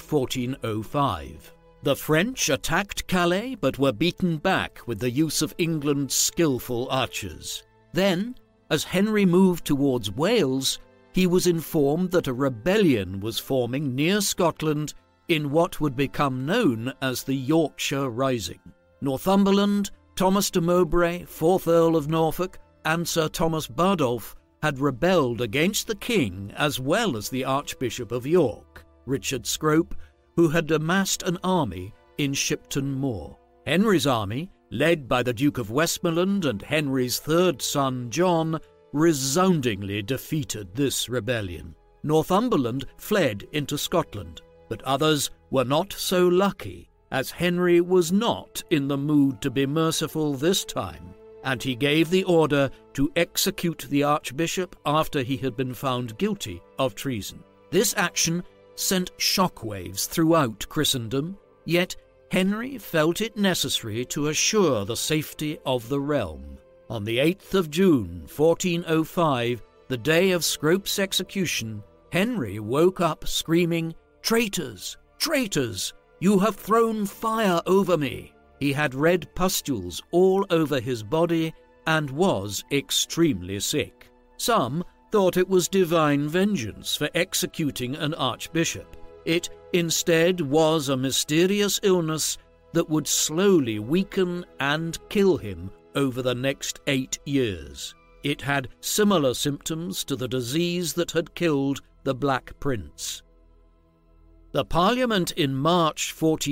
1405. The French attacked Calais but were beaten back with the use of England's skillful archers. Then, as Henry moved towards Wales, he was informed that a rebellion was forming near Scotland in what would become known as the Yorkshire Rising. Northumberland, Thomas de Mowbray, 4th Earl of Norfolk, and Sir Thomas Bardolph had rebelled against the king as well as the Archbishop of York, Richard Scrope, who had amassed an army in Shipton Moor. Henry's army, led by the Duke of Westmoreland and Henry's third son John, resoundingly defeated this rebellion. Northumberland fled into Scotland, but others were not so lucky, as Henry was not in the mood to be merciful this time, and he gave the order to execute the Archbishop after he had been found guilty of treason. This action sent shockwaves throughout Christendom, yet Henry felt it necessary to assure the safety of the realm. On the 8th of June, 1405, the day of Scrope's execution, Henry woke up screaming, "Traitors! Traitors! You have thrown fire over me!" He had red pustules all over his body and was extremely sick. Some thought it was divine vengeance for executing an archbishop. It instead was a mysterious illness that would slowly weaken and kill him over the next 8 years. It had similar symptoms to the disease that had killed the Black Prince. The Parliament in March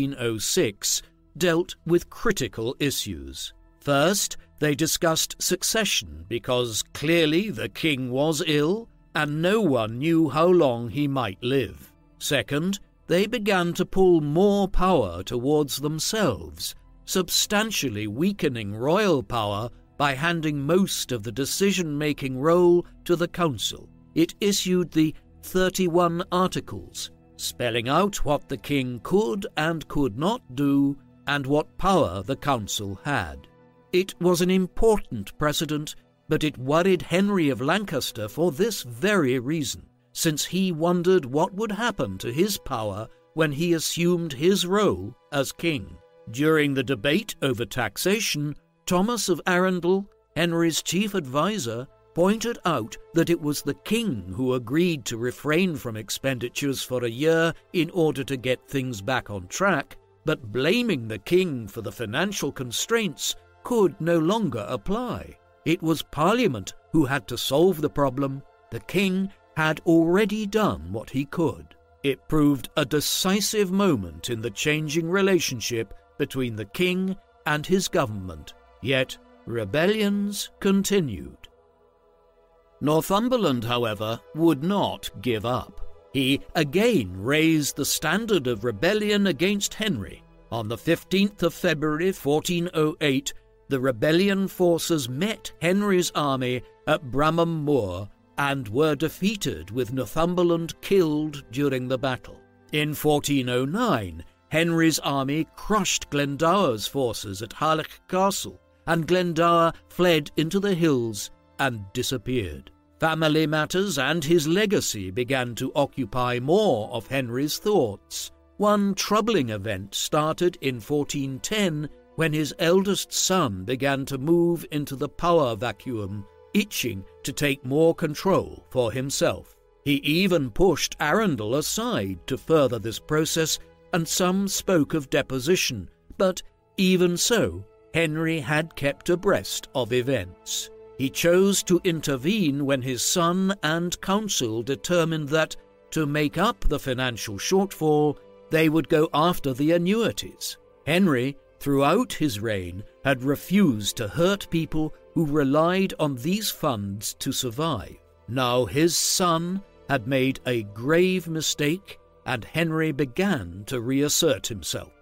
1406 dealt with critical issues. First, they discussed succession because clearly the king was ill and no one knew how long he might live. Second, they began to pull more power towards themselves, substantially weakening royal power by handing most of the decision-making role to the council. It issued the 31 Articles, spelling out what the king could and could not do and what power the council had. It was an important precedent, but it worried Henry of Lancaster for this very reason, since he wondered what would happen to his power when he assumed his role as king. During the debate over taxation, Thomas of Arundel, Henry's chief adviser, pointed out that it was the king who agreed to refrain from expenditures for a year in order to get things back on track, but blaming the king for the financial constraints could no longer apply. It was Parliament who had to solve the problem. The king had already done what he could. It proved a decisive moment in the changing relationship between the king and his government, yet rebellions continued. Northumberland, however, would not give up. He again raised the standard of rebellion against Henry. On the 15th of February 1408, the rebellion forces met Henry's army at Bramham Moor and were defeated, with Northumberland killed during the battle. In 1409, Henry's army crushed Glendower's forces at Harlech Castle, and Glendower fled into the hills and disappeared. Family matters and his legacy began to occupy more of Henry's thoughts. One troubling event started in 1410 when his eldest son began to move into the power vacuum, itching to take more control for himself. He even pushed Arundel aside to further this process, and some spoke of deposition, but even so, Henry had kept abreast of events. He chose to intervene when his son and council determined that, to make up the financial shortfall, they would go after the annuities. Henry, throughout his reign, had refused to hurt people who relied on these funds to survive. Now his son had made a grave mistake, and Henry began to reassert himself.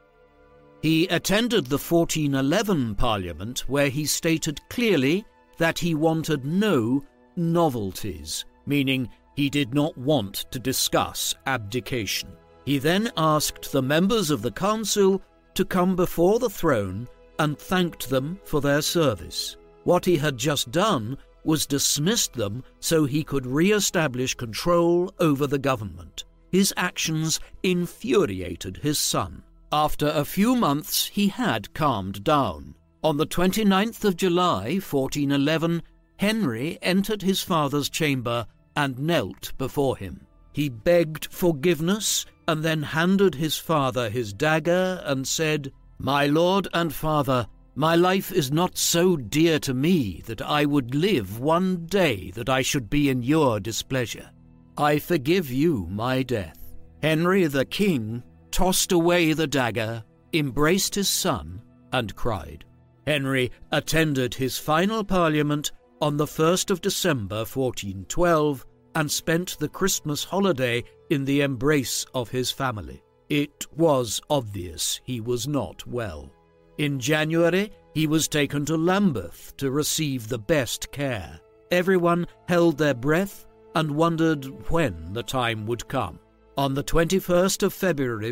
He attended the 1411 Parliament, where he stated clearly that he wanted no novelties, meaning he did not want to discuss abdication. He then asked the members of the council to come before the throne and thanked them for their service. What he had just done was dismissed them so he could re-establish control over the government. His actions infuriated his son. After a few months, he had calmed down. On the 29th of July, 1411, Henry entered his father's chamber and knelt before him. He begged forgiveness and then handed his father his dagger and said, "My lord and father, my life is not so dear to me that I would live one day that I should be in your displeasure. I forgive you my death." Henry the king tossed away the dagger, embraced his son, and cried. Henry attended his final parliament on the 1st of December 1412 and spent the Christmas holiday in the embrace of his family. It was obvious he was not well. In January, he was taken to Lambeth to receive the best care. Everyone held their breath and wondered when the time would come. On the 21st of February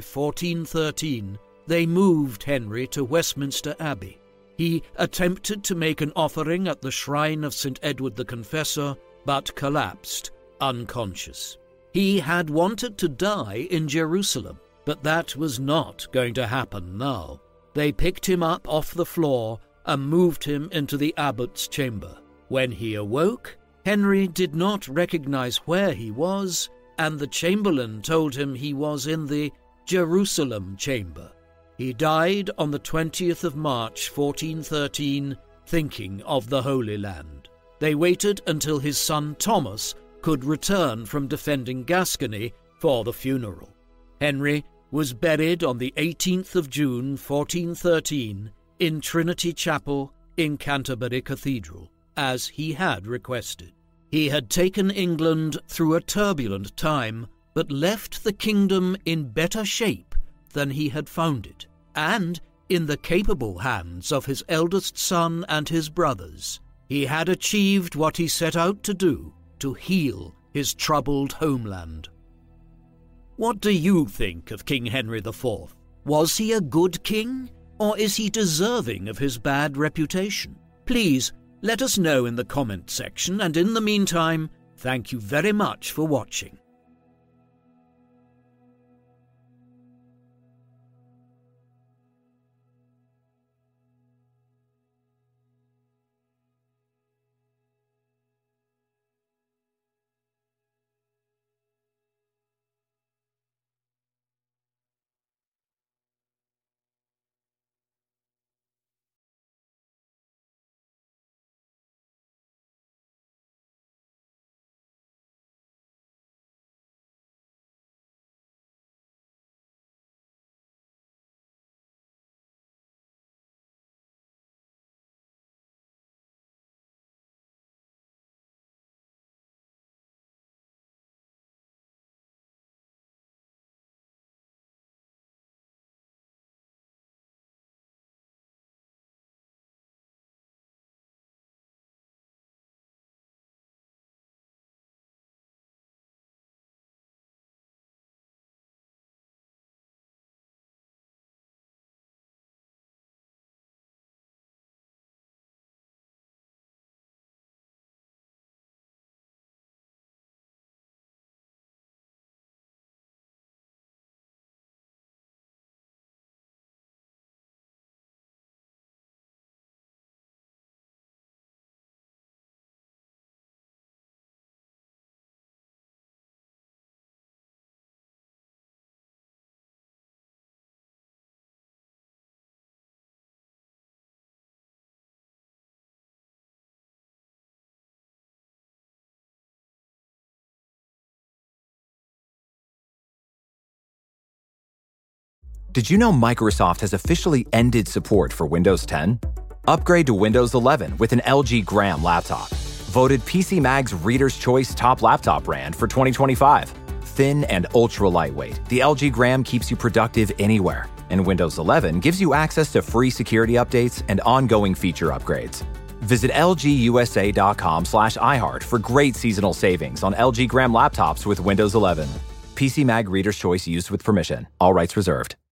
1413, they moved Henry to Westminster Abbey. He attempted to make an offering at the shrine of St. Edward the Confessor, but collapsed, unconscious. He had wanted to die in Jerusalem, but that was not going to happen now. They picked him up off the floor and moved him into the abbot's chamber. When he awoke, Henry did not recognize where he was, and the chamberlain told him he was in the Jerusalem chamber. He died on the 20th of March 1413, thinking of the Holy Land. They waited until his son Thomas could return from defending Gascony for the funeral. Henry was buried on the 18th of June 1413 in Trinity Chapel in Canterbury Cathedral, as he had requested. He had taken England through a turbulent time, but left the kingdom in better shape than he had found it, and in the capable hands of his eldest son and his brothers. He had achieved what he set out to do, to heal his troubled homeland. What do you think of King Henry IV? Was he a good king, or is he deserving of his bad reputation? Please let us know in the comment section, and in the meantime, thank you very much for watching. Did you know Microsoft has officially ended support for Windows 10? Upgrade to Windows 11 with an LG Gram laptop. Voted PC Mag's Reader's Choice Top Laptop Brand for 2025. Thin and ultra lightweight, the LG Gram keeps you productive anywhere. And Windows 11 gives you access to free security updates and ongoing feature upgrades. Visit lgusa.com/iHeart for great seasonal savings on LG Gram laptops with Windows 11. PC Mag Reader's Choice used with permission. All rights reserved.